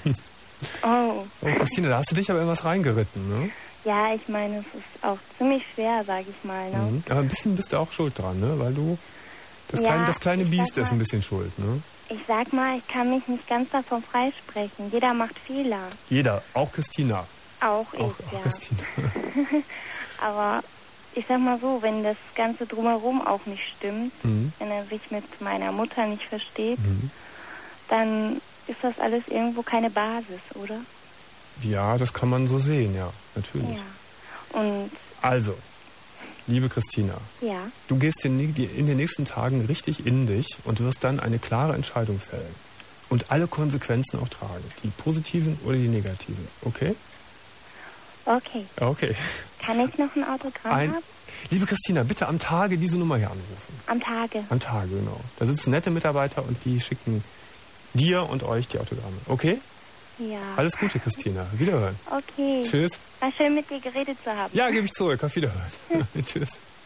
Oh. Oh, Christine, da hast du dich aber in was reingeritten, ne? Ja, ich meine, es ist auch ziemlich schwer, sag ich mal, ne? Mhm. Aber ein bisschen bist du auch schuld dran, ne? Weil du... Das ja, kleine, das kleine Biest mal, ist ein bisschen schuld, ne? Ich sag mal, ich kann mich nicht ganz davon freisprechen. Jeder macht Fehler. Jeder, auch Christina. Auch ich, auch, ja. Auch Christina. Aber... Ich sag mal so, wenn das Ganze drumherum auch nicht stimmt, mhm. wenn er sich mit meiner Mutter nicht versteht, mhm. dann ist das alles irgendwo keine Basis, oder? Ja, das kann man so sehen, ja, natürlich. Ja. Und also, liebe Christina, ja. du gehst in, in den nächsten Tagen richtig in dich und wirst dann eine klare Entscheidung fällen. Und alle Konsequenzen auch tragen, die positiven oder die negativen, okay? Okay. Okay. Kann ich noch ein Autogramm ein, haben? Liebe Christina, bitte am Tage diese Nummer hier anrufen. Am Tage? Am Tage, genau. Da sitzen nette Mitarbeiter und die schicken dir und euch die Autogramme. Okay? Ja. Alles Gute, Christina. Wiederhören. Okay. Tschüss. War schön, mit dir geredet zu haben. Ja, gebe ich zurück. Auf Wiederhören. Tschüss.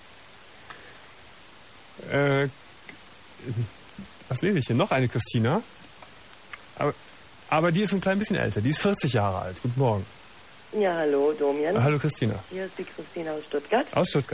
Äh, was lese ich hier? Noch eine Christina. Aber, aber die ist ein klein bisschen älter. Die ist vierzig Jahre alt. Guten Morgen. Ja, hallo, Domian. Hallo, Christina. Hier ist die Christina aus Stuttgart. Aus Stuttgart.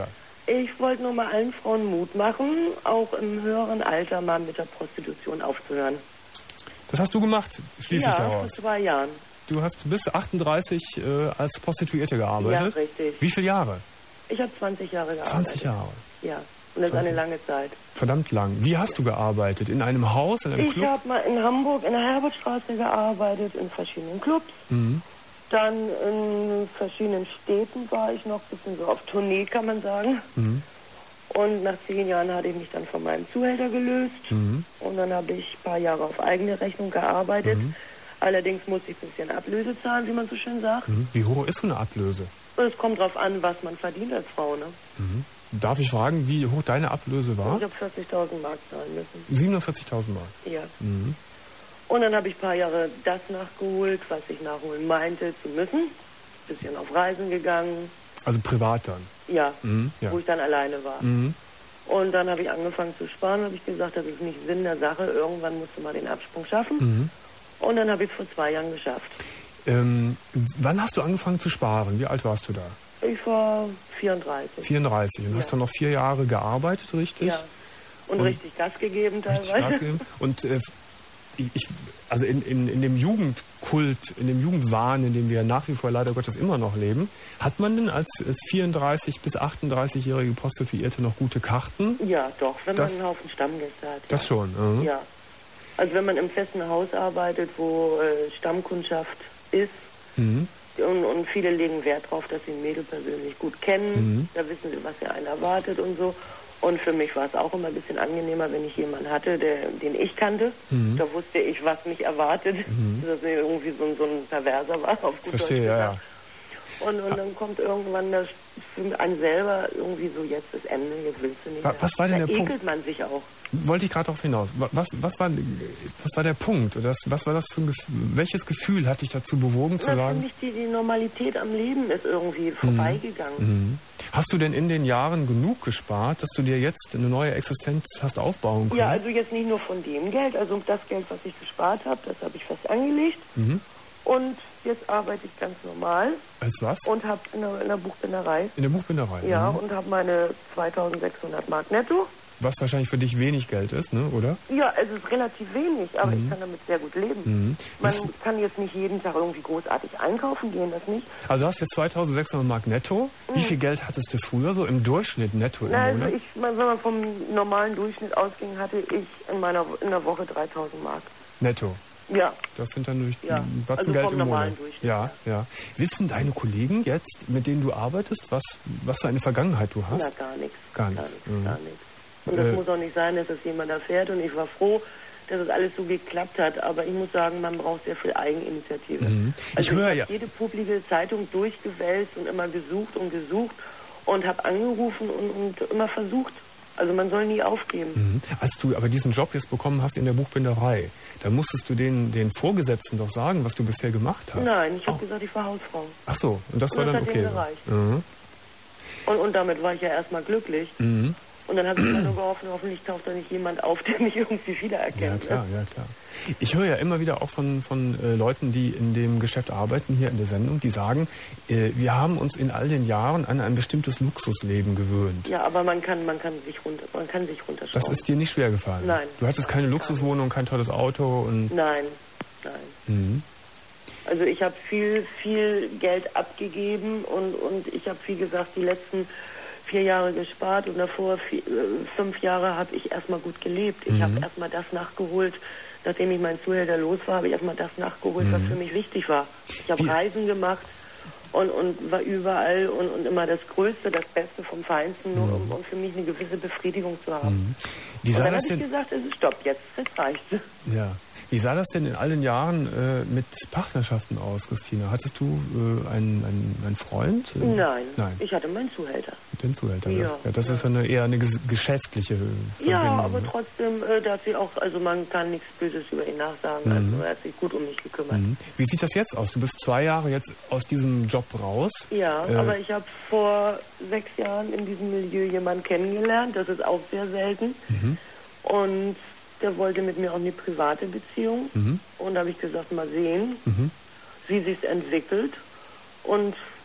Ich wollte nur mal allen Frauen Mut machen, auch im höheren Alter mal mit der Prostitution aufzuhören. Das hast du gemacht, schließe ich daraus. Ja, vor zwei Jahren. Du hast bis achtunddreißig äh, als Prostituierte gearbeitet? Ja, richtig. Wie viele Jahre? Ich habe zwanzig Jahre gearbeitet. zwanzig Jahre? Ja, und das ist eine lange Zeit. Verdammt lang. Wie hast ja. du gearbeitet? In einem Haus, in einem ich Club? Ich habe mal in Hamburg in der Herbertstraße gearbeitet, in verschiedenen Clubs. Mhm. Dann in verschiedenen Städten war ich noch, ein bisschen so auf Tournee, kann man sagen. Mhm. Und nach zehn Jahren hatte ich mich dann von meinem Zuhälter gelöst. Mhm. Und dann habe ich ein paar Jahre auf eigene Rechnung gearbeitet. Mhm. Allerdings musste ich ein bisschen Ablöse zahlen, wie man so schön sagt. Mhm. Wie hoch ist so eine Ablöse? Es kommt drauf an, was man verdient als Frau, ne? Mhm. Darf ich fragen, wie hoch deine Ablöse war? Ich habe vierzigtausend Mark zahlen müssen. siebenundvierzigtausend Mark? Ja. Mhm. Und dann habe ich ein paar Jahre das nachgeholt, was ich nachholen meinte zu müssen. Bisschen auf Reisen gegangen. Also privat dann? Ja, mhm, ja. wo ich dann alleine war. Mhm. Und dann habe ich angefangen zu sparen, habe ich gesagt, das ist nicht Sinn der Sache. Irgendwann musst du mal den Absprung schaffen. Mhm. Und dann habe ich es vor zwei Jahren geschafft. Ähm, wann hast du angefangen zu sparen? Wie alt warst du da? Ich war vierunddreißig. vierunddreißig. Und ja. hast dann noch vier Jahre gearbeitet, richtig? Ja. Und, und richtig Gas gegeben teilweise. Gas gegeben. Und äh, ich, also in, in, in dem Jugendkult, in dem Jugendwahn, in dem wir nach wie vor leider Gottes immer noch leben, hat man denn als, als vierunddreißig- bis achtunddreißigjährige Prostituierte noch gute Karten? Ja, doch, wenn das, man einen Haufen Stammgäste hat. Das ja. schon? Uh-huh. Ja. Also wenn man im festen Haus arbeitet, wo äh, Stammkundschaft ist, mhm. und, und viele legen Wert darauf, dass sie ein Mädel persönlich gut kennen, mhm. da wissen sie, was ja einen erwartet und so. Und für mich war es auch immer ein bisschen angenehmer, wenn ich jemanden hatte, der, den ich kannte. Mhm. Da wusste ich, was mich erwartet. Mhm. Dass er irgendwie so, so ein Perverser war, auf gut Verstehe, Deutsch ja, gesagt. Und, und dann kommt irgendwann das für einen selber irgendwie so, jetzt ist Ende, jetzt willst du nicht mehr. Was war denn da der ekelt Punkt? man sich auch. Wollte ich gerade darauf hinaus. Was, was, war, was war der Punkt? Oder was war das für ein Gefühl? Welches Gefühl hat dich dazu bewogen zu Na, sagen? Für mich die, die Normalität am Leben ist irgendwie vorbeigegangen. Mhm. Hast du denn in den Jahren genug gespart, dass du dir jetzt eine neue Existenz hast aufbauen können? Ja, also jetzt nicht nur von dem Geld, also das Geld, was ich gespart habe, das habe ich fest angelegt. Mhm. Und jetzt arbeite ich ganz normal. Als was? Und habe in, in der Buchbinderei. In der Buchbinderei? Ja, mhm. und habe meine zweitausendsechshundert Mark netto. Was wahrscheinlich für dich wenig Geld ist, ne? Oder? Ja, es ist relativ wenig, aber mhm. ich kann damit sehr gut leben. Mhm. Man ist kann jetzt nicht jeden Tag irgendwie großartig einkaufen gehen, das nicht. Also du hast jetzt zweitausendsechshundert Mark netto. Mhm. Wie viel Geld hattest du früher so im Durchschnitt netto im Na, Monat? Also ich, wenn man vom normalen Durchschnitt ausging, hatte ich in meiner in der Woche dreitausend Mark. Netto? Ja. Das sind dann durch ja. ein Batzen also Geld im Monat. Ja, ja, ja. Wissen deine Kollegen jetzt, mit denen du arbeitest, was, was für eine Vergangenheit du hast? Na, gar nichts. Gar nichts. Gar nichts. Mhm. Gar nichts. Und das äh, muss auch nicht sein, dass das jemand erfährt. Und ich war froh, dass es alles so geklappt hat. Aber ich muss sagen, man braucht sehr viel Eigeninitiative. Mhm. Also ich höre ich ja. jede publike Zeitung durchgewälzt und immer gesucht und gesucht und habe angerufen und, und immer versucht. Also man soll nie aufgeben. Mhm. Als du aber diesen Job jetzt bekommen hast in der Buchbinderei, da musstest du den, den Vorgesetzten doch sagen, was du bisher gemacht hast. Nein, ich habe oh. gesagt, ich war Hausfrau. Ach so, und das und war das dann hat okay. Denen gereicht. Mhm. Und, und damit war ich ja erstmal glücklich. Mhm. Und dann habe ich immer nur gehofft, hoffentlich taucht da nicht jemand auf, der mich irgendwie wiedererkennt. Ja, klar, ja, klar. Ich höre ja immer wieder auch von, von äh, Leuten, die in dem Geschäft arbeiten, hier in der Sendung, die sagen, äh, wir haben uns in all den Jahren an ein bestimmtes Luxusleben gewöhnt. Ja, aber man kann, man kann sich runter, man kann sich runterschrauben. Das ist dir nicht schwer gefallen? Nein. Du hattest keine Luxuswohnung, kein tolles Auto? Und nein, nein. Mhm. Also ich habe viel, viel Geld abgegeben und, und ich habe, wie gesagt, die letzten vier Jahre gespart und davor vier, äh, fünf Jahre habe ich erstmal gut gelebt. Ich mhm. habe erstmal das nachgeholt, nachdem ich meinen Zuhälter los war, habe ich erstmal das nachgeholt, mhm. was für mich wichtig war. Ich habe Reisen gemacht und, und war überall und, und immer das Größte, das Beste vom Feinsten, nur um, um für mich eine gewisse Befriedigung zu haben. Mhm. Wie und sah dann das habe ich denn? gesagt, es ist Stopp, jetzt, jetzt reicht's. Ja. Wie sah das denn in all den Jahren äh, mit Partnerschaften aus, Christina? Hattest du äh, einen, einen, einen Freund? Äh, Nein, Nein, ich hatte meinen Zuhälter. Den Zuhälter, ja. Ja, ja das ja. ist eine, eher eine ges- geschäftliche Verbindung. Ja, aber ne? trotzdem, äh, dass sie auch, also man kann nichts Böses über ihn nachsagen. Mhm. Also er hat sich gut um mich gekümmert. Mhm. Wie sieht das jetzt aus? Du bist zwei Jahre jetzt aus diesem Job raus. Ja, äh, aber ich habe vor sechs Jahren in diesem Milieu jemanden kennengelernt. Das ist auch sehr selten. Mhm. Und der wollte mit mir auch eine private Beziehung. Mhm. Und da habe ich gesagt, mal sehen, mhm. wie sich's entwickelt. Und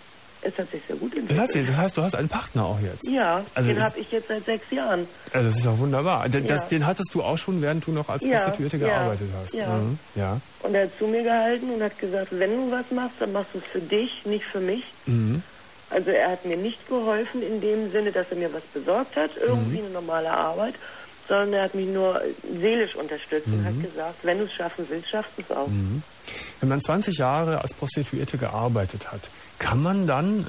es hat sich sehr gut entwickelt. Das heißt, das heißt, du hast einen Partner auch jetzt? Ja, also den habe ich jetzt seit sechs Jahren. Also das ist auch wunderbar. Den, ja. das, den hattest du auch schon, während du noch als ja, Prostituierte ja, gearbeitet hast? Ja. Mhm. ja. Und er hat zu mir gehalten und hat gesagt, wenn du was machst, dann machst du es für dich, nicht für mich. Mhm. Also er hat mir nicht geholfen in dem Sinne, dass er mir was besorgt hat, irgendwie mhm. eine normale Arbeit, sondern er hat mich nur seelisch unterstützt mhm. und hat gesagt, wenn du es schaffen willst, schaffst du es auch. Mhm. Wenn man zwanzig Jahre als Prostituierte gearbeitet hat, kann man dann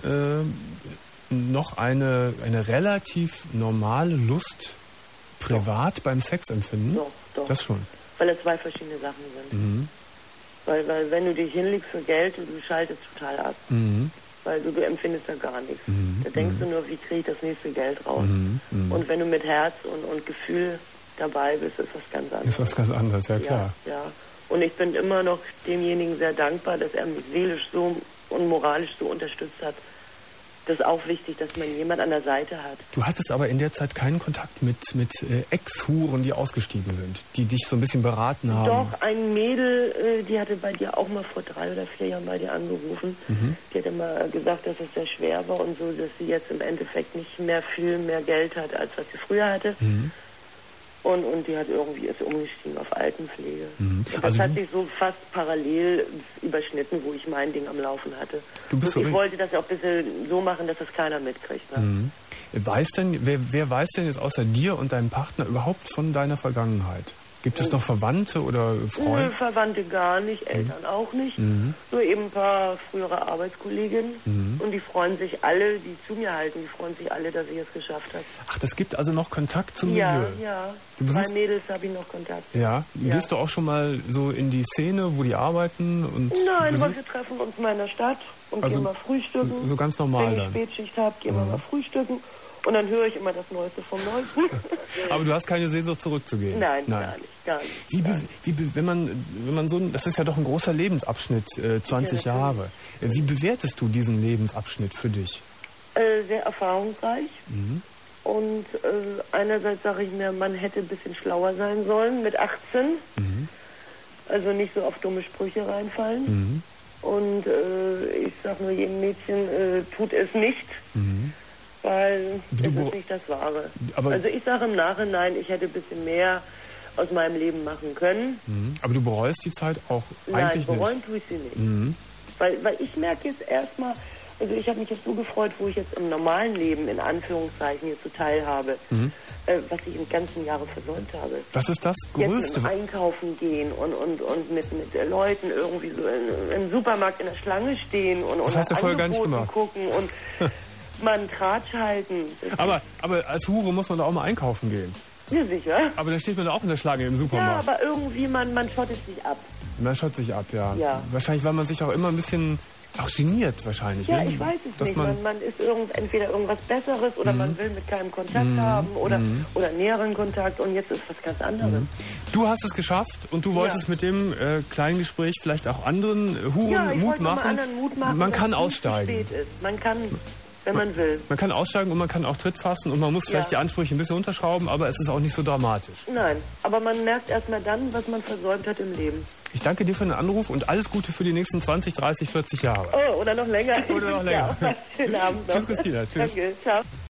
äh, noch eine, eine relativ normale Lust privat doch. beim Sex empfinden? Doch, doch. Das schon. Weil es zwei verschiedene Sachen sind. Mhm. Weil, weil wenn du dich hinlegst für Geld, du schaltest total ab. Mhm. Weil du, du empfindest da gar nichts. Mhm. Da denkst mhm. du nur, wie kriege ich das nächste Geld raus? Mhm. Mhm. Und wenn du mit Herz und, und Gefühl dabei bist, ist was ganz anderes. Ist was ganz anderes, ja klar. Ja, ja. Und ich bin immer noch demjenigen sehr dankbar, dass er mich seelisch so und moralisch so unterstützt hat. Das ist auch wichtig, dass man jemand an der Seite hat. Du hattest aber in der Zeit keinen Kontakt mit, mit äh, Ex-Huren, die ausgestiegen sind, die dich so ein bisschen beraten haben? Doch, ein Mädel, äh, die hatte bei dir auch mal vor drei oder vier Jahren bei dir angerufen. Mhm. Die hatte mal gesagt, dass es sehr schwer war und so, dass sie jetzt im Endeffekt nicht mehr viel mehr Geld hat, als was sie früher hatte. Mhm. Und, und die hat irgendwie ist umgestiegen auf Altenpflege. Mhm. Und das also hat sich so fast parallel überschnitten, wo ich mein Ding am Laufen hatte. Du bist und ich so wollte das ja auch ein bisschen so machen, dass das keiner mitkriegt. Ne? Mhm. Weiß denn, wer, wer weiß denn jetzt außer dir und deinem Partner überhaupt von deiner Vergangenheit? Gibt es noch Verwandte oder Freunde? Nö, Verwandte gar nicht, Eltern mhm. auch nicht. Mhm. Nur eben ein paar frühere Arbeitskolleginnen. Mhm. Und die freuen sich alle, die zu mir halten, die freuen sich alle, dass ich es geschafft habe. Ach, das gibt also noch Kontakt zum ja, Milieu? Ja, ja. Bei Mädels habe ich noch Kontakt. Ja? ja. Gehst du auch schon mal so in die Szene, wo die arbeiten? Und Nein, aber wir treffen uns mal in der Stadt und also gehen mal frühstücken. So ganz normal Wenn ich dann? Spätschicht habe, gehen wir mhm. mal frühstücken. Und dann höre ich immer das Neueste vom Neuesten. Aber du hast keine Sehnsucht zurückzugehen? Nein, Nein. gar nicht, gar nicht. Wie, be, wie be, wenn man, wenn man so, das ist ja doch ein großer Lebensabschnitt, äh, zwanzig ja, Jahre. Wie bewertest du diesen Lebensabschnitt für dich? Äh, sehr erfahrungsreich. Mhm. Und äh, einerseits sage ich mir, man hätte ein bisschen schlauer sein sollen mit achtzehn. Mhm. Also nicht so auf dumme Sprüche reinfallen. Mhm. Und äh, ich sage nur jedem Mädchen, äh, tut es nicht. Mhm. Weil es ist nicht das Wahre. Aber also ich sage im Nachhinein, ich hätte ein bisschen mehr aus meinem Leben machen können. Mhm. Aber du bereust die Zeit auch Nein, eigentlich nicht? Nein, bereuen tue ich sie nicht. Mhm. Weil, weil ich merke jetzt erstmal, also ich habe mich jetzt so gefreut, wo ich jetzt im normalen Leben in Anführungszeichen jetzt so teilhabe, mhm. äh, was ich im ganzen Jahre versäumt habe. Was ist das Größte? Jetzt Einkaufen gehen und, und, und mit, mit Leuten irgendwie so in, im Supermarkt in der Schlange stehen und, das und hast du vorher gar nicht gemacht. gucken und mal einen Tratsch halten. Aber, aber als Hure muss man da auch mal einkaufen gehen. Ja, sicher. Aber da steht man da auch in der Schlange im Supermarkt. Ja, aber irgendwie, man, man schottet sich ab. Man schottet sich ab, ja. ja. Wahrscheinlich, weil man sich auch immer ein bisschen auch geniert wahrscheinlich. Ja, ne? ich weiß es Dass nicht. Man, man, man ist irgend, entweder irgendwas Besseres oder mhm. man will mit keinem Kontakt mhm. haben oder, mhm. oder näheren Kontakt und jetzt ist was ganz anderes. Mhm. Du hast es geschafft und du wolltest ja. mit dem äh, kleinen Gespräch vielleicht auch anderen äh, Huren ja, ich Mut machen. anderen Mut machen. Man kann aussteigen. Spät ist. Man kann... Wenn man will. Man kann aussteigen und man kann auch Tritt fassen und man muss vielleicht ja. die Ansprüche ein bisschen unterschrauben, aber es ist auch nicht so dramatisch. Nein, aber man merkt erst mal dann, was man versäumt hat im Leben. Ich danke dir für den Anruf und alles Gute für die nächsten zwanzig, dreißig, vierzig Jahre. Oh, oder noch länger. Oder noch länger. Ja, schönen Abend noch. Tschüss, Christina. Tschüss. Danke, ciao.